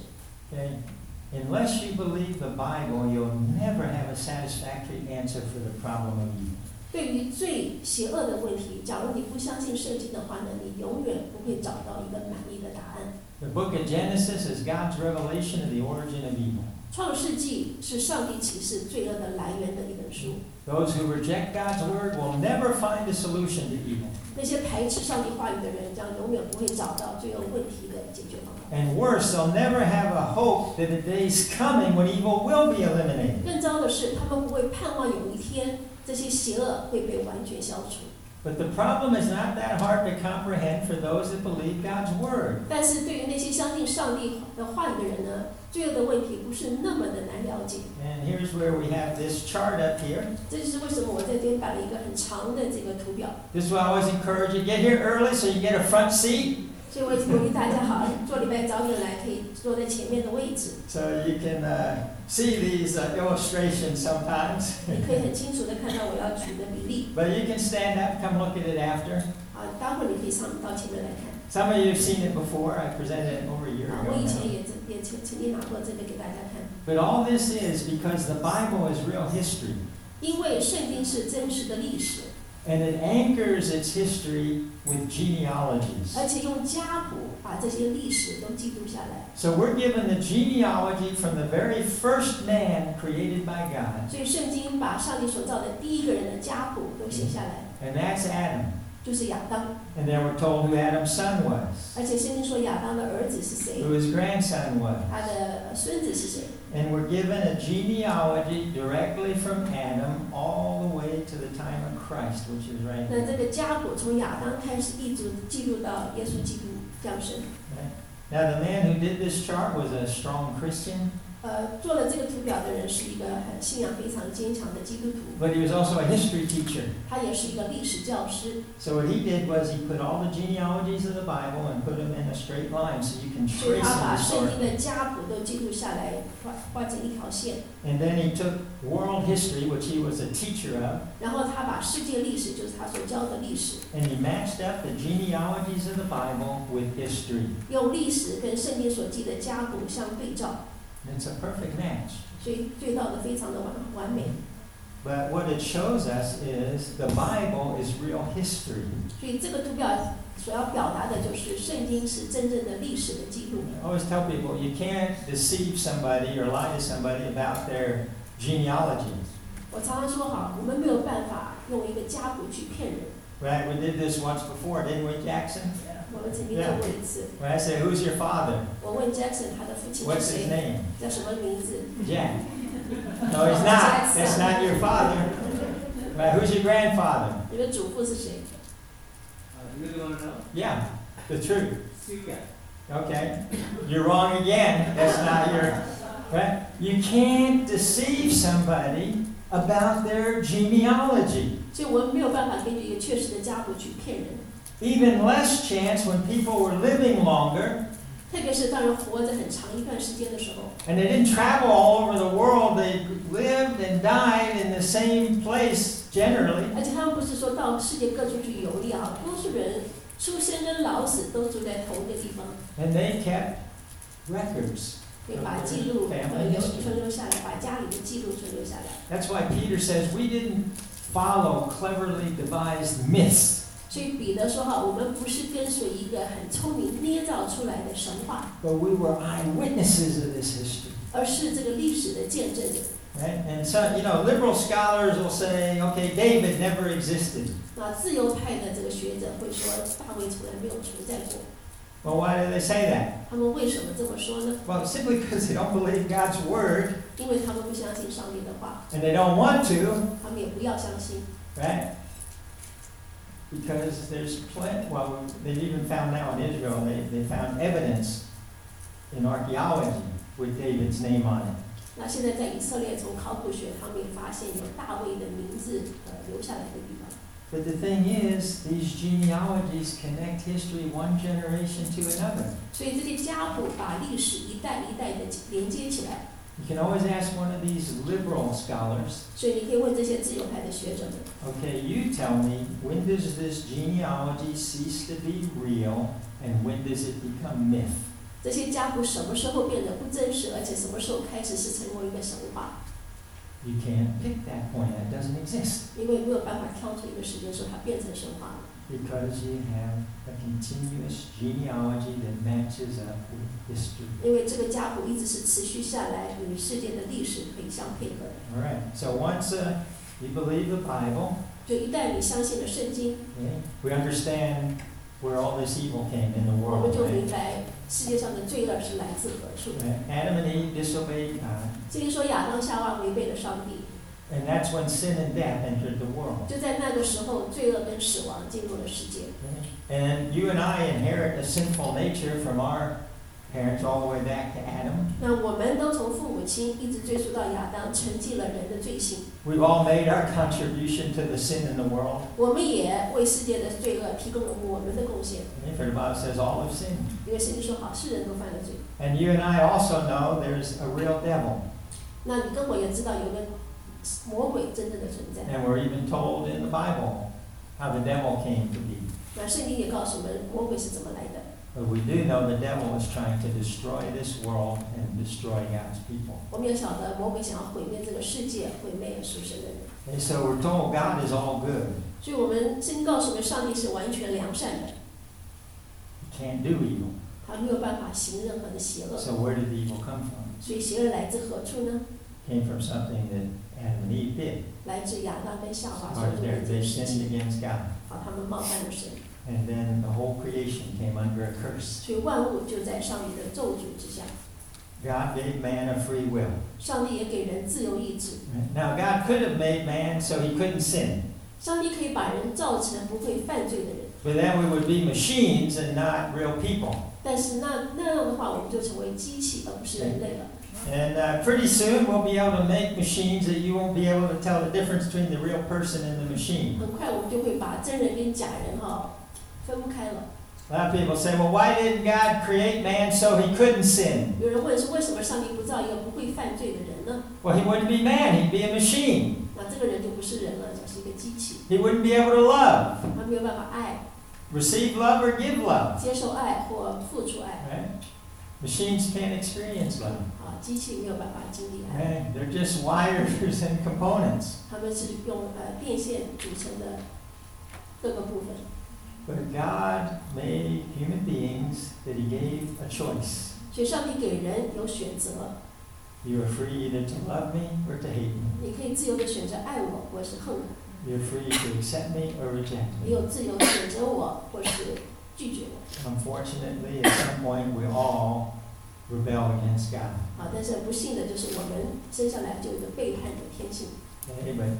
Okay? Unless you believe the Bible, you'll never have a satisfactory answer for the problem of evil. 对于最邪恶的问题，假如你不相信圣经的话呢，你永远不会找到一个满意的答案。 The book of Genesis is God's revelation of the origin of evil. 创世纪是上帝启示罪恶的来源的一本书。 Those who reject God's word will never find a solution to evil. 那些排斥上帝话语的人，将永远不会找到罪恶问题的解决方法。 And worse, they'll never have a hope that a day's coming when evil will be eliminated. 更糟的是，他们不会盼望有一天这些邪恶会被完全消除。 But the problem is not that hard to comprehend for those that believe God's word. 但是对于那些相信上帝的话语的人呢，罪恶的问题不是那么的难了解。 And here's where we have this chart up here. 这就是为什么我在这边摆了一个很长的这个图表。 This is why I always encourage you, get here early so you get a front seat. 所以我鼓励大家好，做礼拜早点来，可以坐在前面的位置。 So you can uh, see these uh, illustrations sometimes. 你可以很清楚的看到我要举的比例。 But you can stand up, come look at it after. 啊，待会儿你可以上到前面来看。 Some of you have seen it before. I presented it over a year 啊， ago 我以前 now. 也也曾曾经拿过这个给大家看。 But all this is because the Bible is real history. 因为圣经是真实的历史， And it anchors its history with genealogies. 而且用家谱把这些历史都记录下来。 So we're given the genealogy from the very first man created by God. 所以圣经把上帝所造的第一个人的家谱都写下来， And that's Adam. 就是亚当。 And then we're told who Adam's son was, 而且圣经说亚当的儿子是谁， who his grandson was. 他的孙子是谁。 And we're given a genealogy directly from Adam all the way to the time of Christ, which is right 那 here. 这个家谱从亚当开始一直记录到耶稣基督降生。 Now, the man who did this chart was a strong Christian, 呃，做了这个图表的人是一个很信仰非常坚强的基督徒， but he was also a history teacher. 他也是一个历史教师。 So what he did was he put all the genealogies of the Bible and put them in a straight line so you can 所以 trace 他 them 把圣经 historically. 的家谱都记录下来，画画成一条线。 And then he took world history, which he was a teacher of, 然后他把世界历史，就是他所教的历史， and he matched up the genealogies of the Bible with history. 用历史跟圣经所记的家谱相对照， And it's a perfect match. 所以对照的非常的完完美。 But what it shows us is the Bible is real history. 所以这个图表所要表达的就是圣经是真正的历史的记录。 I always tell people you can't deceive somebody or lie to somebody about their genealogy. 我常常说哈，我们没有办法用一个家谱去骗人。 Right? We did this once before, didn't we, Jackson? 我们曾经做过一次， When I say, who's your father? 我问 Jackson 他的父亲 What's 是 his 谁， name? 叫什么名字？ Jack. No, he's not. That's not your father. Right? Who's your grandfather? 你的祖父是谁？ You really want to know? Yeah, the truth. Suga. Okay. You're wrong again. That's not your, right? You can't deceive somebody about their genealogy. 所以我们没有办法根据一个确实的家谱去骗人。 Even less chance when people were living longer 特别是当人活着很长一段时间的时候， and they didn't travel all over the world. They lived and died in the same place generally. 而且他们不是说到世界各处去游历啊，多数人出生跟老死都住在同一个地方， And they kept records. 会把记录存留存留下来，把家里的记录存留下来。 That's why Peter says we didn't follow cleverly devised myths. 所以彼得说哈，我们不是跟随一个很聪明捏造出来的神话， But we were eyewitnesses of this history. 而是这个历史的见证者。 Right? And so, you know, liberal scholars will say, okay, David never existed. 那自由派的这个学者会说，大卫从来没有存在过。 Well, why do they say that? 他们为什么这么说呢？ Well, simply because they don't believe God's word 因为他们不相信上帝的话， and they don't want to, 他们也不要相信。 right? Because there's plenty, well, they've even found now in Israel, they, they found evidence in archaeology with David's name on it. 那现在在以色列从考古学方面发现有大卫的名字呃留下来的地方。 But the thing is, these genealogies connect history one generation to another. 所以这些家谱把历史一代一代的连接起来。 You can always ask one of these liberal scholars, 所以你可以问这些自由派的学者们， okay, you tell me, when does this genealogy cease to be real and when does it become myth? 这些家谱什么时候变得不真实，而且什么时候开始是成为一个神话？ You can't pick that point. That doesn't exist. 因为没有办法挑出一个时间说它变成神话了。 Because you have a continuous genealogy that matches up with history. 因为这个家谱一直是持续下来，与世界的历史可以相配合的。 All right. So once uh, you believe the Bible, 就一旦你相信了圣经， okay, we understand where all this evil came in the 我们 world. 就 Right? 明白世界上的罪恶是来自何处。 Right? Adam and Eve disobeyed God, 圣经说亚当夏娃违背了上帝， and that's when sin and death entered the world. 就在那个时候，罪恶跟死亡进入了世界。 Okay? And you and I inherit a sinful nature from our parents all the way back to Adam. 那我们都从父母亲一直追溯到亚当，承继了人的罪性。 We've all made our contribution to the sin in the world. 我们也为世界的罪恶提供了我们的贡献， Okay? For the Bible says all have sinned. 因为圣经说好，世人都犯了罪。 And you and I also know there's a real devil. 那你跟我也知道有个魔鬼真正的存在。 And we're even told in the Bible how the devil came to be. 那圣经也告诉我们魔鬼是怎么来的。 But we do know the devil is trying to destroy this world and destroy God's people. 我们也晓得魔鬼想要毁灭这个世界，毁灭属神的人。 And so we're told God is all good. 所以我们圣经告诉我们，上帝是完全良善的， He can't do evil. 他没有办法行任何的邪恶。 So where did the evil come from? 所以邪恶来自何处呢？ It came from something that Adam and Eve did. 来自亚当跟夏娃所 Part 做 of 的 their, 这 they 件事 sinned 情， against God. 好，他们冒犯了神， And then the whole creation came under a curse. 所以万物就在上帝的咒诅之下。 God gave man a free will. 上帝也给人自由意志， Now God could have made man so he couldn't sin. 上帝可以把人造成不会犯罪的人， But then we would be machines and not real people. 但是那那样的话，我们就成为机器，而不是人类了。 And uh, pretty soon we'll be able to make machines that you won't be able to tell the difference between the real person and the machine. 很快我们就会把真人跟假人哈、分不开了。 A lot of people say, well, why didn't God create man so he couldn't sin? 有人问说，为什么上帝不造一个不会犯罪的人呢？ Well, he wouldn't be man, he'd be a machine. 那这个人就不是人了，就是一个机器， He wouldn't be able to love, 他没有办法爱， receive love or give love. 接受爱或付出爱。 Right? Machines can't experience love. 啊，机器没有办法经历爱， Right? They're just wires and components. 他们是用呃电线组成的各个部分。 But God made human beings that he gave a choice. 所以上帝给人有选择， You are free either to love me or to hate me. 你可以自由的选择爱我或是恨我， You're free to accept me or reject 你 me. 有自由的选择我或是拒绝我。 Unfortunately, at some point, we all rebel against God. 啊，但是不幸的就是我们生下来就有一个背叛的天性， Okay, but,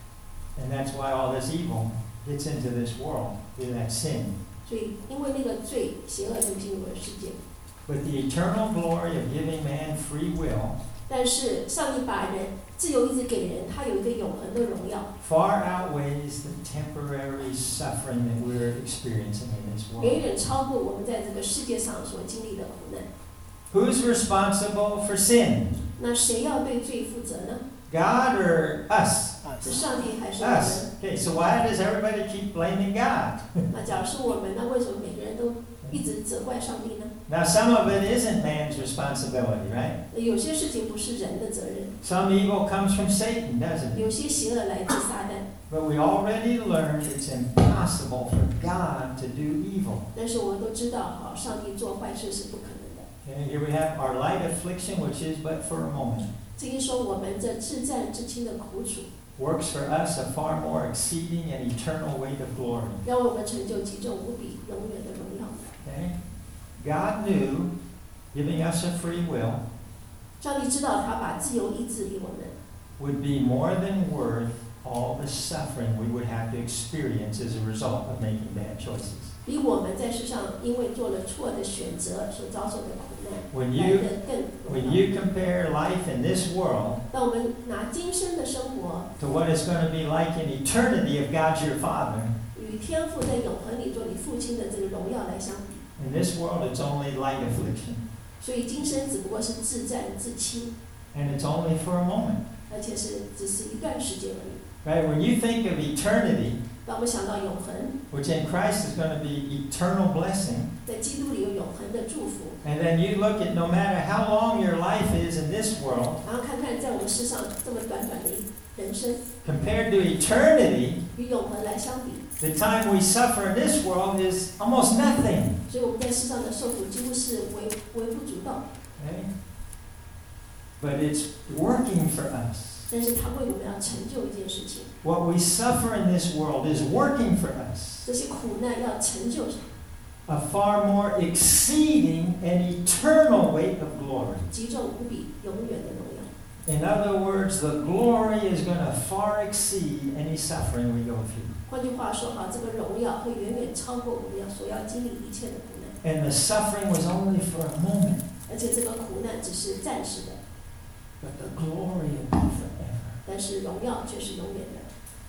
and that's why all this evil gets into this world, through that sin. 所以因为那个罪，邪恶就进入了世界。 But the eternal glory of giving man free will 但是上帝把人自由意志给人，他有一个永恒的荣耀， far outweighs the temporary suffering that we're experiencing in this 远 world. 远超过我们在这个世界上所经历的苦难。 Who's responsible for sin? 那谁要对罪负责呢？ God or us? 是上帝还是我们？ Us. Okay, so why does everybody keep blaming God? 那假如是我们，那为什么每个人都一直责怪上帝呢？ Now, some of it isn't man's responsibility, right? 有些事情不是人的责任， Some evil comes from Satan, doesn't it? 有些邪恶来自撒旦。 But we already learned it's impossible for God to do evil. 但是我们都知道，哈，上帝做坏事是不可能的。 Okay, here we have our light affliction, which is but for a moment, 圣经说，我们这至战至轻的苦楚， works for us a far more exceeding and eternal weight of glory. 让我们成就极重无比、永远的荣耀。 Okay? God knew giving us a free will 上帝知道，他把自由意志给我们， would be more than worth all the suffering we would have to experience as a result of making bad choices. 比我们在世上因为做了错的选择所遭受的苦难 When 来 you 得更荣 when 耀。 you compare life in this world 当我们拿今生的生活 to what it's going to be like in eternity if God's your Father, 与天父在永恒里做你父亲的这个荣耀来相比， in this world it's only light affliction. 所以今生只不过是自战自轻， And it's only for a moment. 而且是只是一段时间而已。 Right? When you think of eternity, 当我们想到永恒， which in Christ is going to be eternal blessing, 在基督里有永恒的祝福， and then you look at no matter how long your life is in this world, 然后看看在我们世上这么短短的人生， compared to eternity, 与永恒来相比， the time we suffer in this world is almost nothing. 所以我们在世上的受苦几乎是微微不足道， Okay? But it's working for us. 但是它为我们要成就一件事情， What we suffer in this world is working for us. 这些苦难要成就 A far more exceeding and eternal weight of glory. 极重无比永远的荣耀。 In other words, the glory is going to far exceed any suffering we go through. 换句话说，哈，这个荣耀会远远超过我们要所要经历一切的苦难， And the suffering was only for a moment, 而且这个苦难只是暂时的， but the glory will be forever. 但是荣耀却是永远的。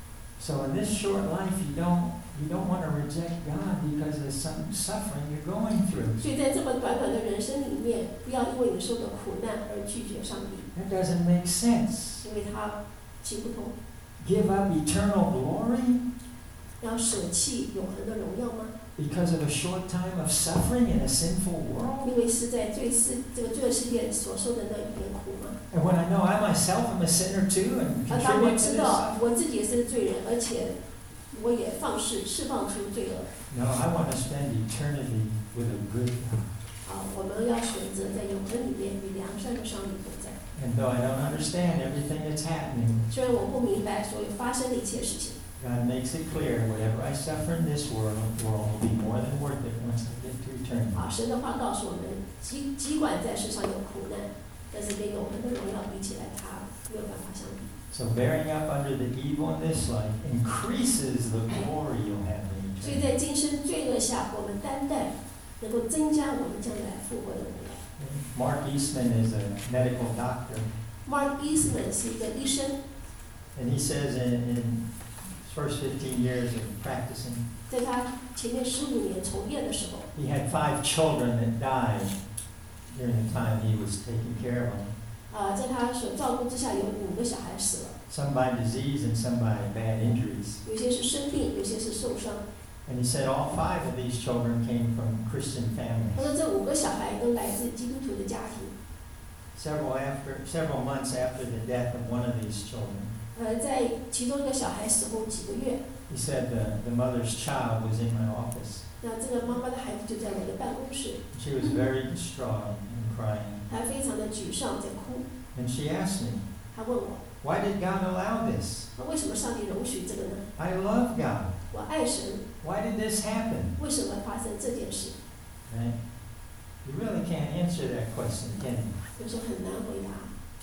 So in this short life, you don't you don't want to reject God because of some suffering you're going through. 所以在这么短短的人生里面，不要因为你受的苦难而拒绝上帝， That doesn't make sense. 因为它行不通。 Give up eternal glory 要舍弃永恒的荣耀吗？ because of a short time of suffering in a sinful world? 因为是在罪世这个罪恶世界所受的那一点苦吗？ And when I know I myself am a sinner too and 而当我 contribute to 知 this 道 suffering? 我自己也是罪人，而且我也放肆释放出罪恶， No, I want to spend eternity with a good God. 啊，我们要选择在永恒里面与良善的上帝同在。 And though I don't understand everything that's happening, 虽然我不明白所有发生的一切事情， God makes it clear whatever I suffer in this world, world will be more than worth it once I get to eternity. 啊，神的话告诉我们，尽尽管在世上有苦难，但是跟永恒的荣耀比起来，它没有办法相比。 So bearing up under the evil in this life increases the glory you'll have in 所以 eternity. 在今生罪恶下，我们担待能够增加我们将来复活的荣耀。 Mark Eastman is a medical doctor, Mark Eastman 是一个医生， and he says in, in his first fifteen years of practicing, 在他前面十五年从业的时候， he had five children that died during the time he was taking care of them. 啊，在他所照顾之下，有五个小孩死了， Some by disease and some by bad injuries. 有些是生病，有些是受伤。 And he said all five of these children came from Christian 他 families. 说这五个小孩都来自基督徒的家庭。 Several after, several months after the death of one of these children, 呃，在其中一个小孩死后几个月， he said the, the mother's child was in my office. 那这个妈妈的孩子就在我的办公室， She was very distraught and crying. 她非常的沮丧，在哭。 And she asked me, 她问我， why did God allow this? 那为什么上帝容许这个呢？ I love God. 我爱神， Why did this happen? 为什么发生这件事？ Right? You really can't answer that question, can you? 有时候很难回答。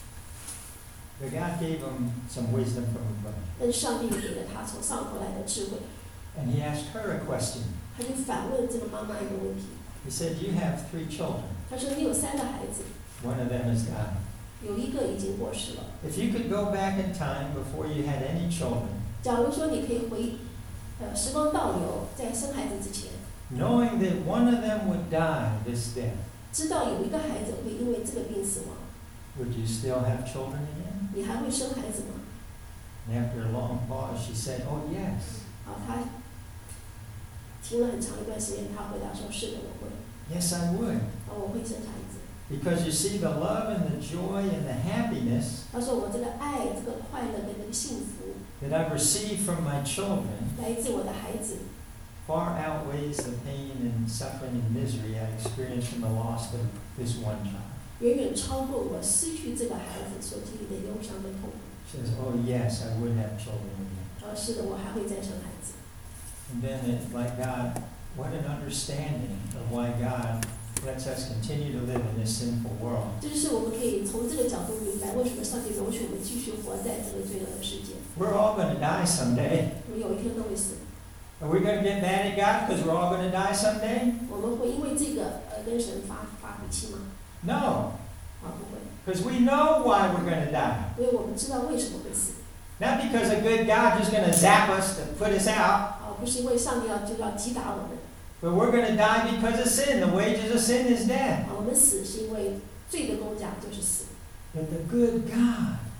But God gave him some wisdom from above. 但是上帝给了他从上头来的智慧， And he asked her a question. 他就反问这个妈妈一个问题。 He said, you have three children. 他说：“你有三个孩子， One of them is died. 有一个已经过世了。 If you could go back in time before you had any children, 假如说你可以回，呃，时光倒流，在生孩子之前， knowing that one of them would die this death, 知道有一个孩子会因为这个病死亡， would you still have children again?" 你还会生孩子吗？ And after a long pause, she said, "Oh, yes. 啊，他停了很长一段时间，他回答说：“是的，我会， Yes, I would." 啊，我会生孩子。 Because you see, the love and the joy and the happiness ” 他说：“我这个爱，这个快乐跟这个幸福， that I've received from my children 来自我的孩子， far outweighs the pain and suffering and misery I experienced from the loss of this one child. 远远超过我失去这个孩子所经历的忧伤的痛苦。 She says, "Oh, yes, I would have children again." 呃，是的，我还会再生孩子。 And then it's like God, what an understanding of why God lets us continue to live in this sinful world. 这就是我们可以从这个角度明白，为什么上帝容许我们继续活在这个罪恶的世界。 We're all going to die someday. 我们有一天都会死， Are we going to get mad at God because we're all going to die someday? 我们会因为这个而跟神发发脾气吗？ No, 啊，不会， because we know why we're going to die. 因为我们知道为什么会死。 Not because a good God just going to zap us to put us out, 啊，不是因为上帝要就要击打我们， but we're going to die because of sin. The wages of sin is death. 啊，我们死是因为罪的工价就是死。 But the good God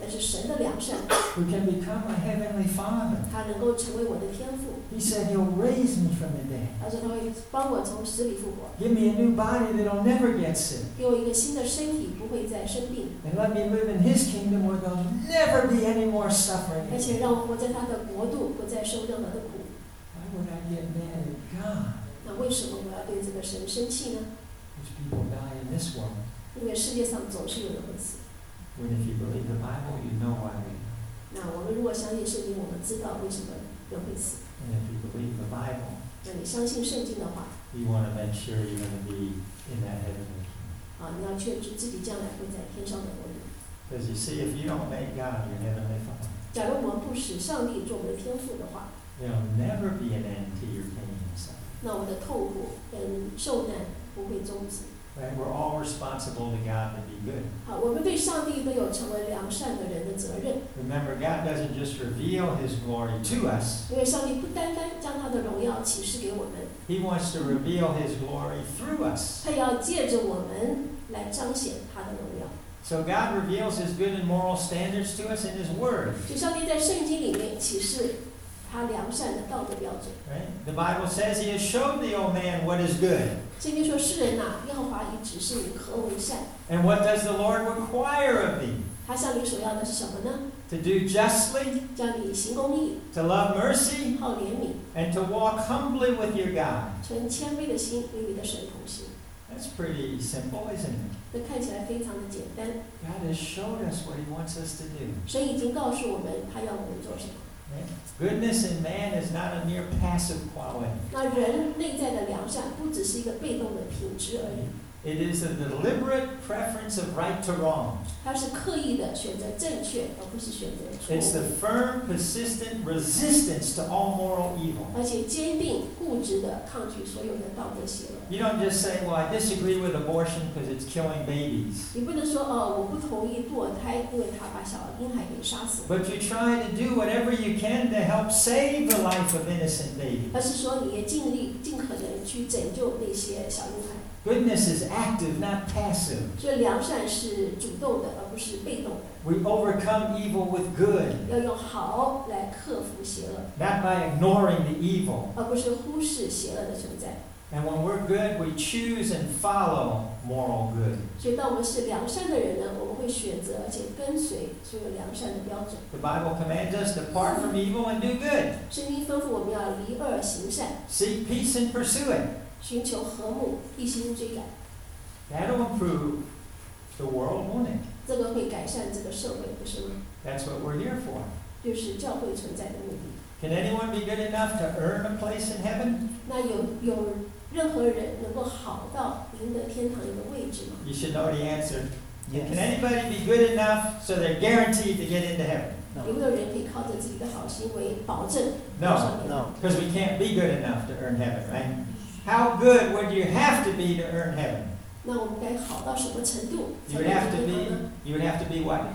但是神的良善， who can become a heavenly Father. 他能够成为我的天父， He said He'll raise me from the dead. 而且他会帮我从死里复活， Give me a new body that'll never get sick. 给我一个新的身体，不会再生病， And let me live in His kingdom where there'll never be any more suffering. 而且让我活在他的国度，不再受任何的苦。 Why would I get mad at God? 那为什么我要对这个神生气呢？ There's people die in this world. 因为世界上总是有人会死。 When if you believe the Bible, you know why we die. 那我们如果相信圣经，我们知道为什么人会死。 And if you believe the Bible, 那你相信圣经的话， you want to make sure you're going to be in that heavenly kingdom. 啊，你要确知自己将来会在天上的国度。 Because you see, if you don't make God your heavenly Father, 假如我们不使上帝做我们的天父的话， there'll never be an end to your pain and suffering. 那我们的痛苦跟受难不会终止。 Right? We're all responsible to God to be good. 好，我们对上帝都有成为良善的人的责任， Remember, God doesn't just reveal His glory to us. 因为上帝不单单将他的荣耀启示给我们， He wants to reveal His glory through us. 他要借着我们来彰显他的荣耀。 So God reveals His good and moral standards to us in His Word. 所以上帝在圣经里面启示他良善的道德标准。 Right? The Bible says He has showed the old man what is good. 圣经说：“世人呐、耶和华已指示你何为善。 And what does the Lord require of thee? 他向你所要的是什么呢？ To do justly, 叫你行公义， to love mercy, 好怜悯， and to walk humbly with your God. 存谦卑的心与你的神同行。 That's pretty simple, isn't it? 这看起来非常的简单。 God has showed us what He wants us to do. 神已经告诉我们，他要我们做什么。 Right? Goodness in man is not a mere passive quality. 那人内在的良善，不只是一个被动的品质而已， It is a deliberate preference of right to wrong. 它是刻意的选择正确，而不是选择错 It's the 误， firm, persistent resistance to all moral evil. 而且坚定固执的抗拒所有的道德邪恶。 You don't just say, well, I disagree with abortion because it's killing babies. 你不能说哦，我不同意堕胎，因为他把小婴孩给杀死了， But you try to do whatever you can to help save the life of innocent babies. 而是说你也尽力尽可能去拯救那些小婴孩。 Goodness is active, not passive. 所以良善是主动的，而不是被动的。 We overcome evil with good, 要用好来克服邪恶， not by ignoring the evil. 而不是忽视邪恶的存在。 And when we're good, we choose and follow moral good. 所以，当我们是良善的人呢，我们会选择而且跟随所有良善的标准。 The Bible commands us to part from evil and do good. 圣经吩咐我们要离恶行善， Seek peace and pursue it. 寻求和睦，一心追赶。 That'll improve the world, won't it? 这个会改善这个社会，不是吗？ That's what we're here for. 就是教会存在的目的。 Can anyone be good enough to earn a place in heaven? 那有有任何人能够好到赢得天堂一个位置吗？ You should know the answer. Can anybody be good enough so they're guaranteed to get into heaven? 有没有人可以靠着自己的好行为保证 No, 上天堂？ because we can't be good enough to earn heaven, right? How good would you have to be to earn heaven? 那我们该好到什么程度 You 才 would 能 have 进 to 天堂呢？ be, you would have to be what?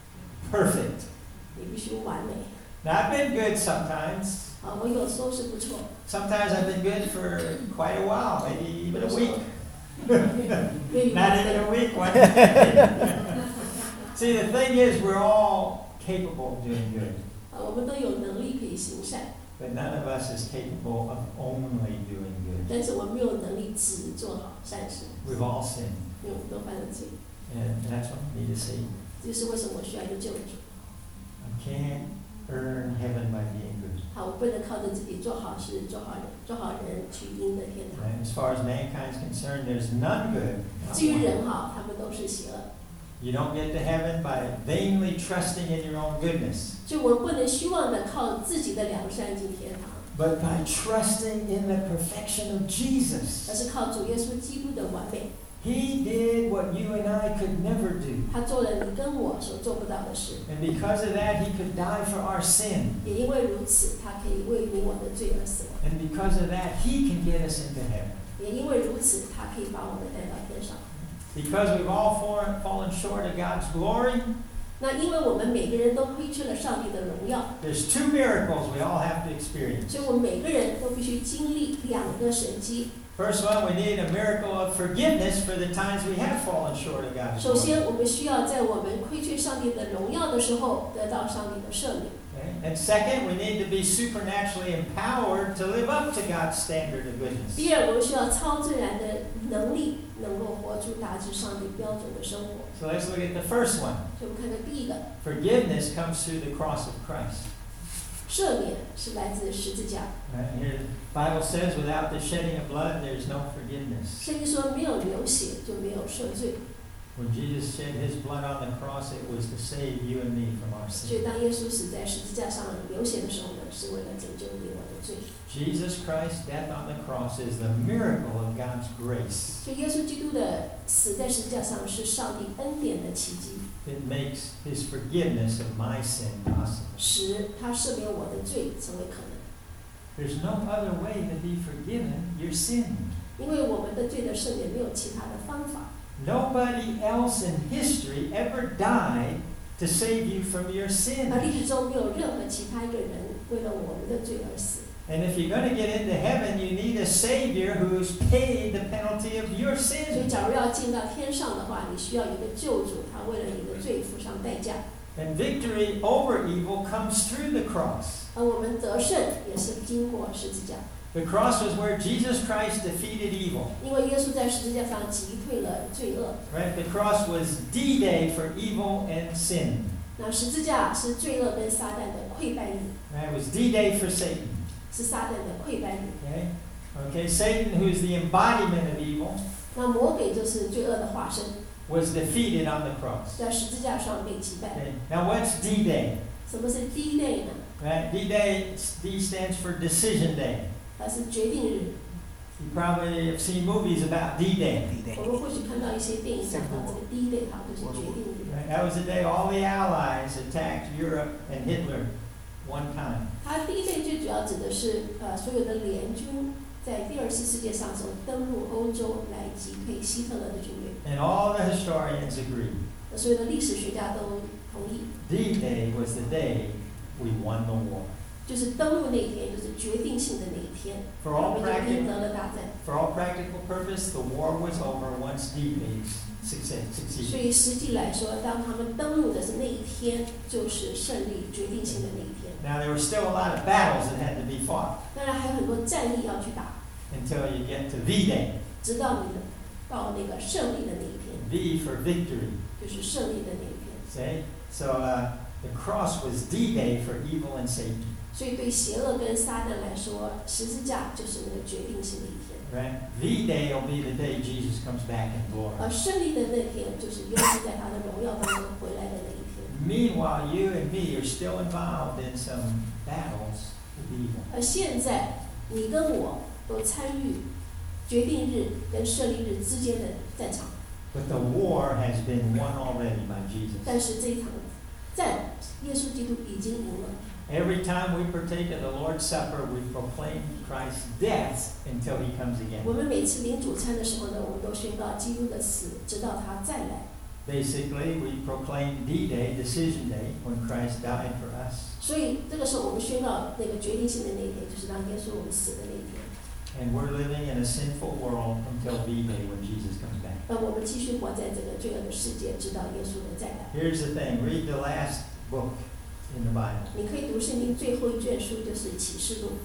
Perfect. 你必须完美。 Now I've been good sometimes. 啊，我有时候是不错， Sometimes I've been good for quite a while, maybe even a week. 对于 Not even a week, one day. See, the thing is, we're all capable of doing good, 啊，我们都有能力可以行善， but none of us is capable of only doing good. 但是我们没有能力只做好善事， We've all sinned, 因为我们都犯了罪。 and that's what we need to see. 这是为什么我需要一个救主。 I can't earn heaven by being good. 好，我不能靠着自己做好事、做好人、做好人去赢得天堂。 And as far as mankind is concerned, there's none good. not 至于 one. 人哈，他们都是邪恶。 You don't get to heaven by vainly trusting in your own goodness, 就我们不能虚妄的靠自己的良善进天堂， but by trusting in the perfection of Jesus. 而是靠主耶稣基督的完美。 He did what you and I could never do. 他做了你跟我所做不到的事， And because of that, he could die for our sin. 也因为如此，他可以为你我的罪而死亡。 And because of that, he can get us into heaven. 也因为如此，他可以把我们带到天上。 Because we've all fallen, fallen short of God's glory, 那因为我们每个人都亏缺了上帝的荣耀， There's two miracles we all have to experience. 所以我们每个人都必须经历两个神迹。 First one, we need a miracle of forgiveness for the times we have fallen short of God's 首 glory. 先，我们需要在我们亏缺上帝的荣耀的时候，得到上帝的赦免。 Okay? And second, we need to be supernaturally empowered to live up to God's standard of goodness. 第二，我们需要超自然的能力，能够活出达至上帝标准的生活。 So let's look at the first one. 所以我们看看第一个， Forgiveness comes through the cross of Christ. 赦免是来自十字架。 Right? Here, the Bible says, without the shedding of blood, there's no forgiveness. 圣经说，没有流血就没有赦罪。 When Jesus shed his blood on the cross, it was to save you and me from our 所以 sin. 当耶稣死在十字架上流血的时候呢，是为了拯救你我的罪。 Jesus Christ's death on the cross is the miracle of God's grace. 所以耶稣基督的死在十字架上是上帝恩典的奇迹， It makes his forgiveness of my sin possible. 使他赦免我的罪成为可能。 There's no other way to be forgiven your sin. 因为我们的罪的赦免没有其他的方法。 Nobody else in history ever died to save you from your 而历 sin. 史中没有任何其他一个人为了我们的罪而死。 And if you're going to get into heaven, you need a Savior who's paid the penalty of your 所以， sin. 假如要进到天上的话，你需要一个救主，他为了你的罪付上代价。 And victory over evil comes through the cross. 而我们得胜也是经过十字架， The cross was where Jesus Christ defeated evil. 因为耶稣在十字架上击退了罪恶。 Right? The cross was D-Day for evil and sin. 那十字架是罪恶跟撒旦的溃败日， Right? It was D-Day for Satan. 是撒旦的溃败日。 Okay? Okay, Satan, who's the embodiment of evil, 那魔鬼就是罪恶的化身， was defeated on the cross. 在十字架上被击败。 Okay. Now, what's D-Day? 什么是 D-Day 呢？ Right? D-Day, D stands for Decision Day. 它是决定日。 You probably have seen movies about D-Day. 我们或许看到一些电影讲到这个 D-Day，它就是决定日。 Right? That was the day all the Allies attacked Europe and Hitler one time. 它 D-Day 最主要指的是呃所有的联军在第二次世界上时候登陆欧洲来击退希特勒的军队。 And all the historians agree. 那所有的历史学家都同意， D-Day was the day we won the war. 就是登陆那一天，就是决定性的那一天， For 我 all 们就赢 practical 得了大战。 For all practical purpose, the war was over once D-Day succeed- 所 succeeded. 以实际来说，当他们登陆的是那一天，就是胜利决定性的那一天。 Now, there were still a lot of battles that had to be fought 当然还有很多战役要去打， until you get to V-Day. 直到你到那个胜利的那一天， V for victory. 就是胜利的那一天。 See? So uh, the cross was D-Day for evil and Satan. 所以对邪恶跟撒旦来说，十字架就是那个决定性的一天。 Right? V-Day will be the day Jesus comes back in glory. 而胜利的那天，就是耶稣在他的荣耀当中回来的那一天。 Meanwhile, you and me are still involved in some battles with evil. 而现在，你跟我都参与决定日跟胜利日之间的战场， But the war has been won already by Jesus. 但是这一场战，耶稣基督已经赢了。 Every time we partake of the Lord's Supper, we proclaim Christ's death until he comes again. 我们每次领主餐的时候呢，我们都宣告基督的死，直到他再来。 Basically, we proclaim D-Day, Decision Day, when Christ died for us. 所以这个时候，我们宣告那个决定性的那一天，就是让耶稣我们死的那一天。 And we're living in a sinful world until V-Day when Jesus comes back. 而我们继续活在这个罪恶的世界，直到耶稣的再来。 Here's the thing. Read the last book in the Bible. 你可以读圣经最后一卷书，就是启示录，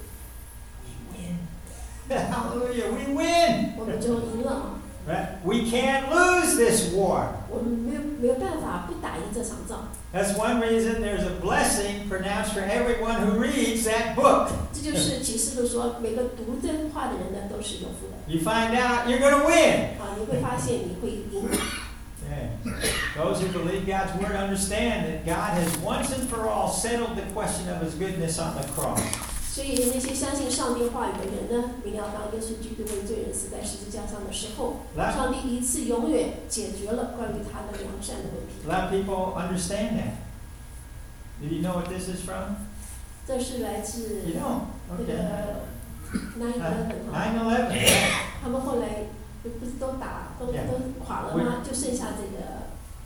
Hallelujah, we win! 我们就赢了啊！ Right? We can't lose this war. 我们没有没有办法不打赢这场仗。 That's one reason there's a blessing pronounced for everyone who reads that book. 这就是启示录说，每个读这话的人呢，都是有福的 You find out you're going to win. 啊！你会发现你会赢。 Yeah. Those who believe God's word understand that God has once and for all settled the question of his goodness on the cross. 所以那些相信上帝话语的人呢，明了当耶稣基督为罪人死在十字架上的时候，上帝一次永远解决了关于他的良善的问题。 A lot of people understand that. Do you know what this is from? 这是来自 You don't. 那 Okay. 个 nine eleven 哈， nine eleven. 他们后来不不是都打都 Yeah. 都垮了吗？就剩下这个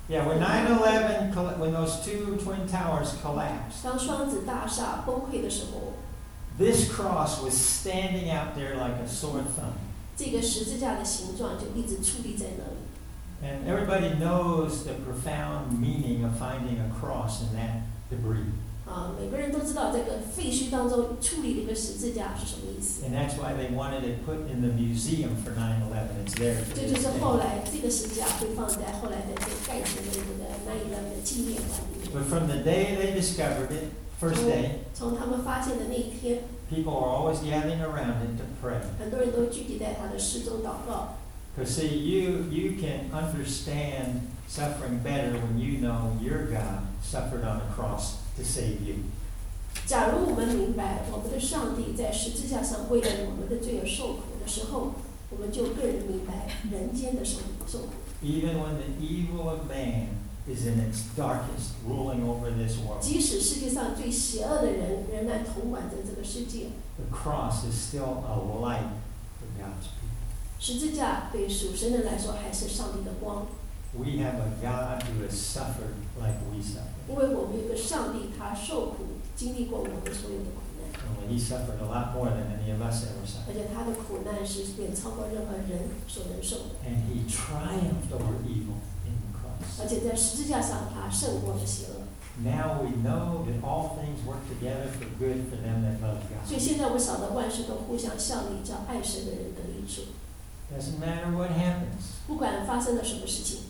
Yeah, when nine eleven, when those two twin towers collapsed, 当双子大厦崩溃的时候， this cross was standing out there like a sore thumb. 这个十字架的形状就一直矗立在那里。 And everybody knows the profound meaning of finding a cross in that debris. 啊，每个人都知道这个废墟当中矗立的一个十字架是什么意思。 And that's why they wanted it put in the museum for nine eleven. It's there. 这就是后来这个十字架会放在后来的这个盖成的这个nine eleven的纪念馆里面。 But from the day they discovered it, first day, 从他们发现的那一天， people are always gathering around it to pray. 很多人都聚集在他的四周祷告。 Because see, you you can understand suffering better when you know your God suffered on a cross to save you. 假如我们明白我们的上帝在十字架上为了我们的罪而受苦的时候，我们就更明白人间的受受苦。 Even when the evil of man is in its darkest, ruling over this world, 即使世界上最邪恶的人仍然统管着这个世界， the cross is still a light for God's people. 十字架对属神人来说还是上帝的光， We have a God who has suffered like we suffer. 因为我们有个上帝，他受苦，经历过我们所有的苦难， Only he suffered a lot more than any of us ever 而 suffered. 且他的苦难是远超过任何人所能受的， And he triumphed over evil in the cross. 而且在十字架上他胜过了邪恶。 Now we know that all things work together for good for them that love 所以 God. 现在我们晓得万事都互相效力，叫爱神的人得益处。 Doesn't matter what happens. 不管发生了什么事情，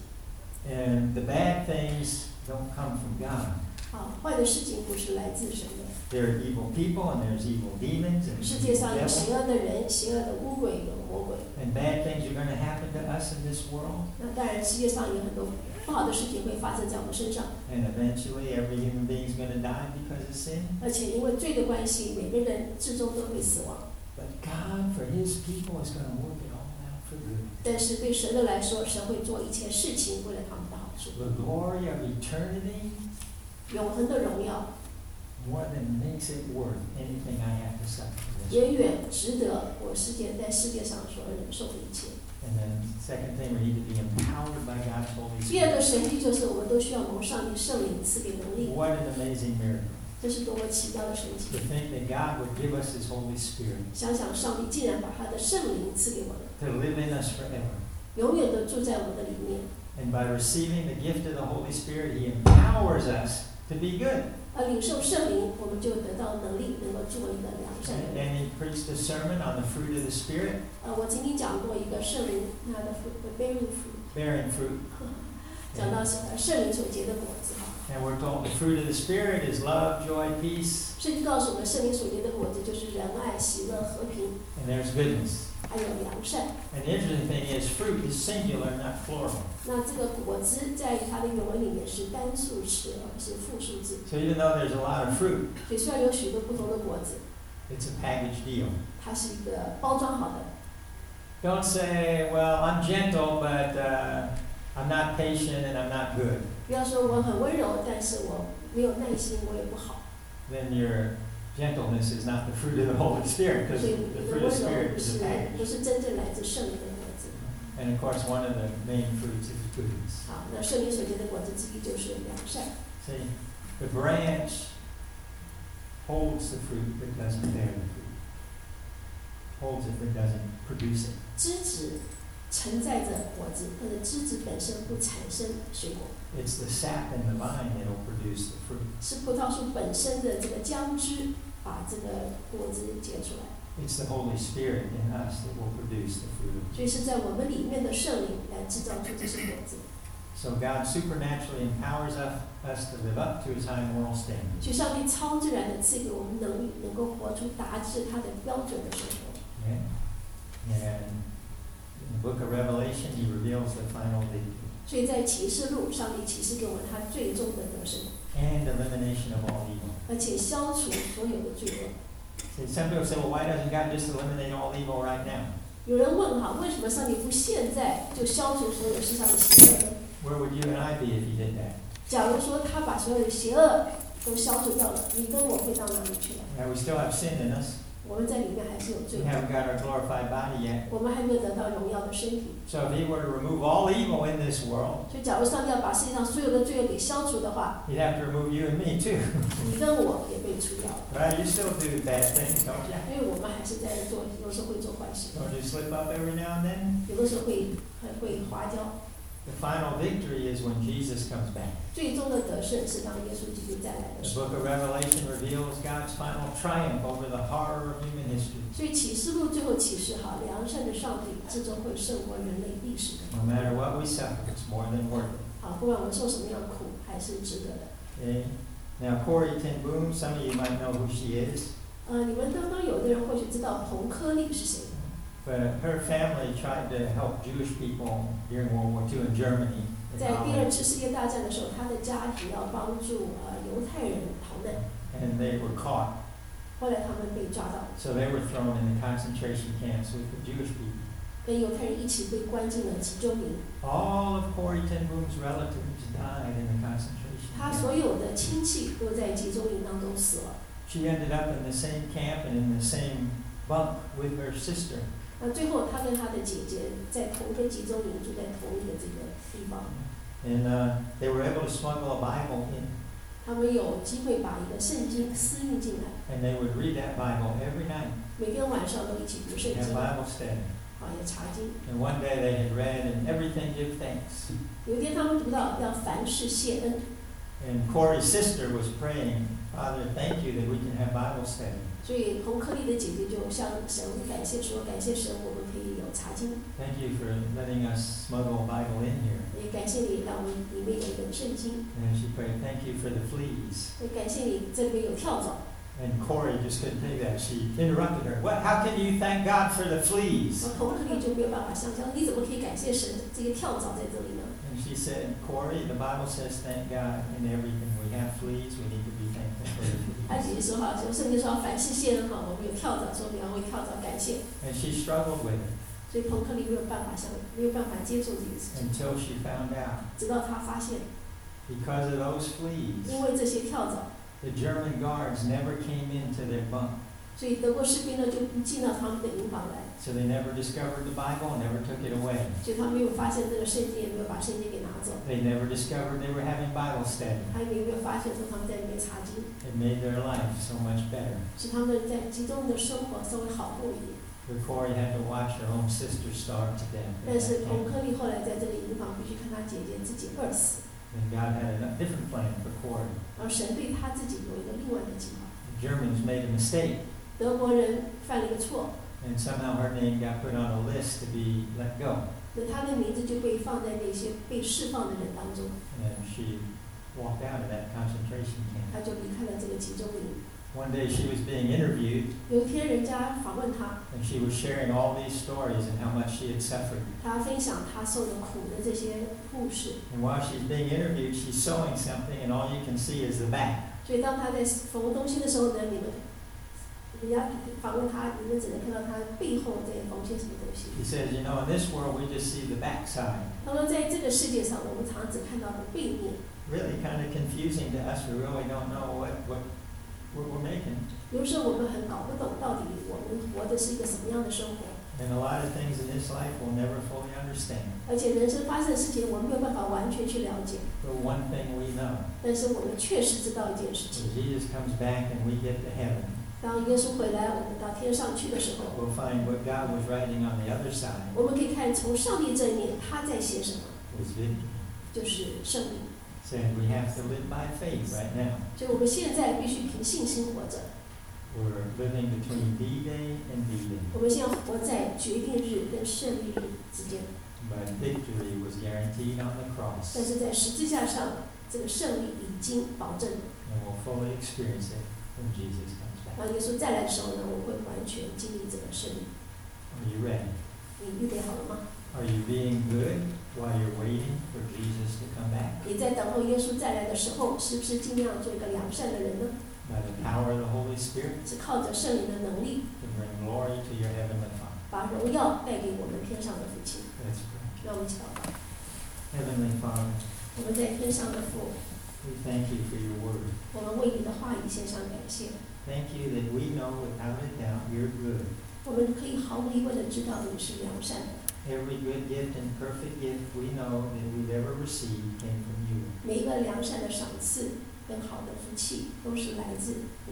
And the bad things don't come from God. 啊，坏的事情不是来自神的。 There are evil people and there's evil demons and 世界 evil 上有 devils. 邪恶的人，邪恶的巫鬼，有魔鬼。 And bad things are going to happen to us in this world. 那当然，世界上有很多不好的事情会发生在我们身上， And eventually every human being is going to die because of sin. 而且因为罪的关系，每个人最终都会死亡。 But God, for his people, is going to work it all out for good. 但是对神的来说，神会做一切事情为了他们的好处。 The glory of eternity 永恒的荣耀 more than makes it worth anything I have to suffer in this. 远远值得我世界在世界上所忍受的一切。 And then second thing, we need to be empowered by God's Holy 第二个 Spirit. 神迹就是我们都需要蒙上帝圣灵赐给能力， What an amazing miracle. 这是多么奇妙的神迹！ To think that God would give us his Holy Spirit 想想上帝竟然把他的圣灵赐给我们， to live in us forever. 永远的住在我们的里面。 And by receiving the gift of the Holy Spirit, he empowers us to be good. 而领受圣灵，我们就得到能力，能够做一个良善的 And 人。 then he preached a sermon on the fruit of the Spirit, 呃，我曾经讲过一个圣灵它的 fruit, the bearing fruit， bearing fruit. 讲到是呃圣灵所结的果子哈。 And we're told the fruit of the Spirit is love, joy, peace, 圣经告诉我们，圣灵所结的果子就是仁爱、喜乐、和平， and there's goodness. 还有良善。 And the interesting thing is fruit is singular, not plural. 那这个果子在于它的原文里面是单数词，而不是复数字。 So even though there's a lot of fruit, 所以虽然有许多不同的果子， it's a package deal. 它是一个包装好的。 Don't say, well, I'm gentle, but uh, I'm not patient and I'm not good. 不要说我很温柔，但是我没有耐心，我也不好。 Then your gentleness is not the fruit of the Holy Spirit, because 所以 the 你的 fruit 温 of the 柔 Spirit 不 is 是 a package. 不是真正来自圣灵的果子。 And of course, one of the main fruits is goodness. 好，那圣灵所结的果子之一就是良善。 See, the branch holds the fruit but doesn't bear the fruit. Holds it but doesn't produce it. 枝子承载着果子，但是枝子本身不产生水果， It's the sap in the vine that will produce the fruit. 是葡萄树本身的这个浆汁把这个果子结出来。 It's the Holy Spirit in us that will produce the fruit. 所以是在我们里面的圣灵来制造出这些果子。 So God supernaturally empowers us, us to live up to his high moral standards. 所以上帝超自然的赐给我们能力，能够活出达至他的标准的生活。 Okay? And in the book of Revelation, he reveals the final victory 所以在启示录，上帝启示给我们他最终的得胜， and elimination of all evil. 而且消除所有的罪恶。 See, some people say, well, why doesn't God just eliminate all evil right now? 有人问哈，为什么上帝不现在就消除所有世上的邪恶呢？ Where would you and I be if he did that? 假如说他把所有的邪恶都消除掉了，你跟我会到哪里去了？ Now, we still have sin in us. 我们在里面还是有 We 罪， haven't got our glorified body yet. 我们还没有得到荣耀的身体。 So if he were to remove all evil in this world, 所以，假如上帝要把世界上所有的罪恶给消除的话， he'd have to remove you and me too. 你跟我也被除掉了， Right? You still do bad things, don't you? 因为我们还是在做，有时候会做坏事， Don't you slip up every now and then? 有的时候会还会滑跤。 The final victory is when Jesus comes back. 最终的得胜是当耶稣基督再来的 The 时候。 book of Revelation reveals God's final triumph over the horror of human history. 所以启示录最后启示哈，良善的上帝至终会胜过人类历史的。 No matter what we suffer, it's more than worth it. 好，不管我们受什么样的苦，还是值得的。 Okay? Now, Corrie ten Boom, some of you might know who she is, 呃，你们当中有的人或许知道彭柯利是谁， but her family tried to help Jewish people during World War Two in Germany. in 在第二 Holland. 次世界大战的时候，他的家庭要帮助呃犹太人逃难， And they were caught. 后来他们被抓到， So they were thrown in the concentration camps with the Jewish people. 跟犹太人一起被关进了集中营。 All of Corrie ten Boom's relatives died in the concentration 他 camp. 所有的亲戚都在集中营当中死了。 She ended up in the same camp and in the same bunk with her sister. 那最后，他跟他的姐姐在同一个集中营，住在同一个这个地方。 And uh, they were able to smuggle a Bible in. 他们有机会把一个圣经私运进来， And they would read that Bible every night 每天晚上都一起读圣 and have 经，啊， Bible study. 也查经。 And one day they had read, and everything give thanks. 有一天他们读到要凡事谢恩， And Corey's sister was praying, Father, thank you that we can have Bible study. 所以彭克利的姐姐就向神感谢说：“感谢神，我们可以有查经， Thank you for letting us smuggle a Bible in here. 也感谢你让我们里面有一本圣经， And she prayed, thank you for the fleas. 也感谢你这里面有跳蚤。” And Corey just couldn't take that. She interrupted her. What? How can you thank God for the fleas? 那彭克利就没有办法想象，你怎么可以感谢神？这个跳蚤在这里呢？ And she said, Corey, the Bible says thank God in everything. We have fleas. We need to be thankful for the 他 fleas. 姐姐说哈，说圣经说凡事谢恩哈，我们有跳蚤，说你要为跳蚤感谢。 And she struggled with it 所以彭克利没有办法想，没有办法接受这个事情， until she found out. 直到他发现， Because of those fleas, 因为这些跳蚤， the German guards never came into their bunk. 所以德国士兵呢就不进到他们的营房来， So they never discovered the Bible and never took it away. 所以他没有发现这个圣经，也没有把圣经给拿走， They never discovered they were having Bible study. 他也没有发现说他们在里面查经， It made their life so much better. 使他们在集中的生活稍微好过一点。 But Corey had to watch her own sister starve to death. 但 in 是 that 彭 camp. 克利后来在这个营房必须看他姐姐自己饿死， And God had a different plan for Corey. 然后神对他自己有一个另外的计划。 The Germans made a mistake, 德国人犯了一个错， and somehow her name got put on a list to be let go. 那他的名字就被放在那些被释放的人当中， And she walked out of that concentration 他 camp. 就离开了这个集中营。 One day she was being interviewed, 有一天，人家访问他， and she was sharing all these stories and how much she had suffered. 他分享他受的苦的这些故事。 And while she's being interviewed, she's sewing something, and all you can see is the back. 所以当他在缝东西的时候呢，你们人家访问他，你们只能看到他背后在缝些什么东西。 He says, you know, in this world we just see the backside. 他说，在这个世界上，我们常只看到的背面， Really kind of confusing to us. We really don't know what, what we're, we're making. 有时候我们很搞不懂到底我们活的是一个什么样的生活， And a lot of things in this life we'll never fully understand. 而且人生发生的事情，我们没有办法完全去了解。 But one thing we know, 但是我们确实知道一件事 when 情： Jesus comes back and we get to heaven, 当耶稣回来，我们到天上去的时候， we'll find what God was writing on the other side 我们可以看从上帝这一面他在写什么， was victory. 就是胜利。 Said we have to live by faith right now. 所以我们现在必须凭信心活着。 We're living between D-Day and D-Day. 我们现在活在决定日跟胜利日之间， But victory was guaranteed on the 但 cross, 是在十字架上，这个胜利已经保证了。 and we'll fully experience it when Jesus comes back. 当耶稣再来的时候呢，我们会完全经历这个胜利。 Are you ready? 你预备好了吗？ Are you being good while you're waiting for Jesus to come back? 你在等候耶稣再来的时候，是不是尽量做一个良善的人呢？ By the power of the Holy Spirit 是靠着圣灵的能力， to bring glory to your heavenly Father. 把荣耀带给我们天上的父亲。 Let's pray. 让我们一起祷告。 Heavenly Father, 我们在天上的父， we thank you for your word. 我们为你的话语献上感谢。 Thank you that we know without a doubt you're good. 我们可以毫无疑问的知道你是良善的。 Every good gift and perfect gift we know that we've ever received came from you. 每一个良善的赏赐跟好的福气都是来自你。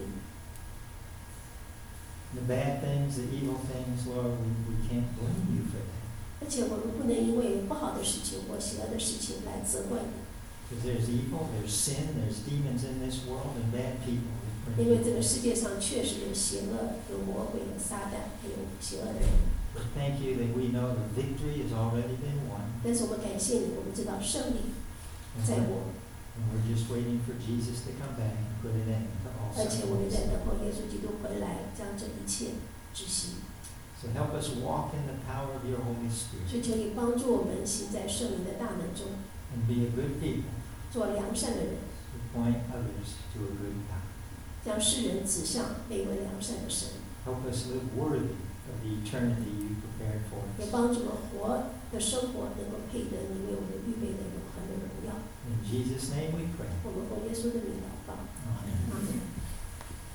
The bad things, the evil things, Lord, we, we can't blame you for that. 而且我们不能因为不好的事情或邪恶的事情来责怪你， Because there's evil, there's sin, there's demons in this world, and bad people. 因为这个世界上确实有邪恶、有魔鬼、有撒旦，还有邪恶的人。 But thank you that we know the victory has already been won. 但是我们感谢你，我们知道胜利 And 在 we're, 我， and we're just waiting for Jesus to come back and put an end to all 而且我们在 suffering. 等候耶稣基督回来，将这一切止息。 So help us walk in the power of your Holy Spirit 所以求你帮助我们行在圣灵的大能中， and be a good people 做良善的人， to point others to a good God. 将世人指向那位良善的神， Help us live worthy of the eternity you prepared for 也 us. 帮助我们活的生活能够配得你为我们预备的永恒的荣耀。 In Jesus' name we pray. 我们奉耶稣的名祷告。 Amen.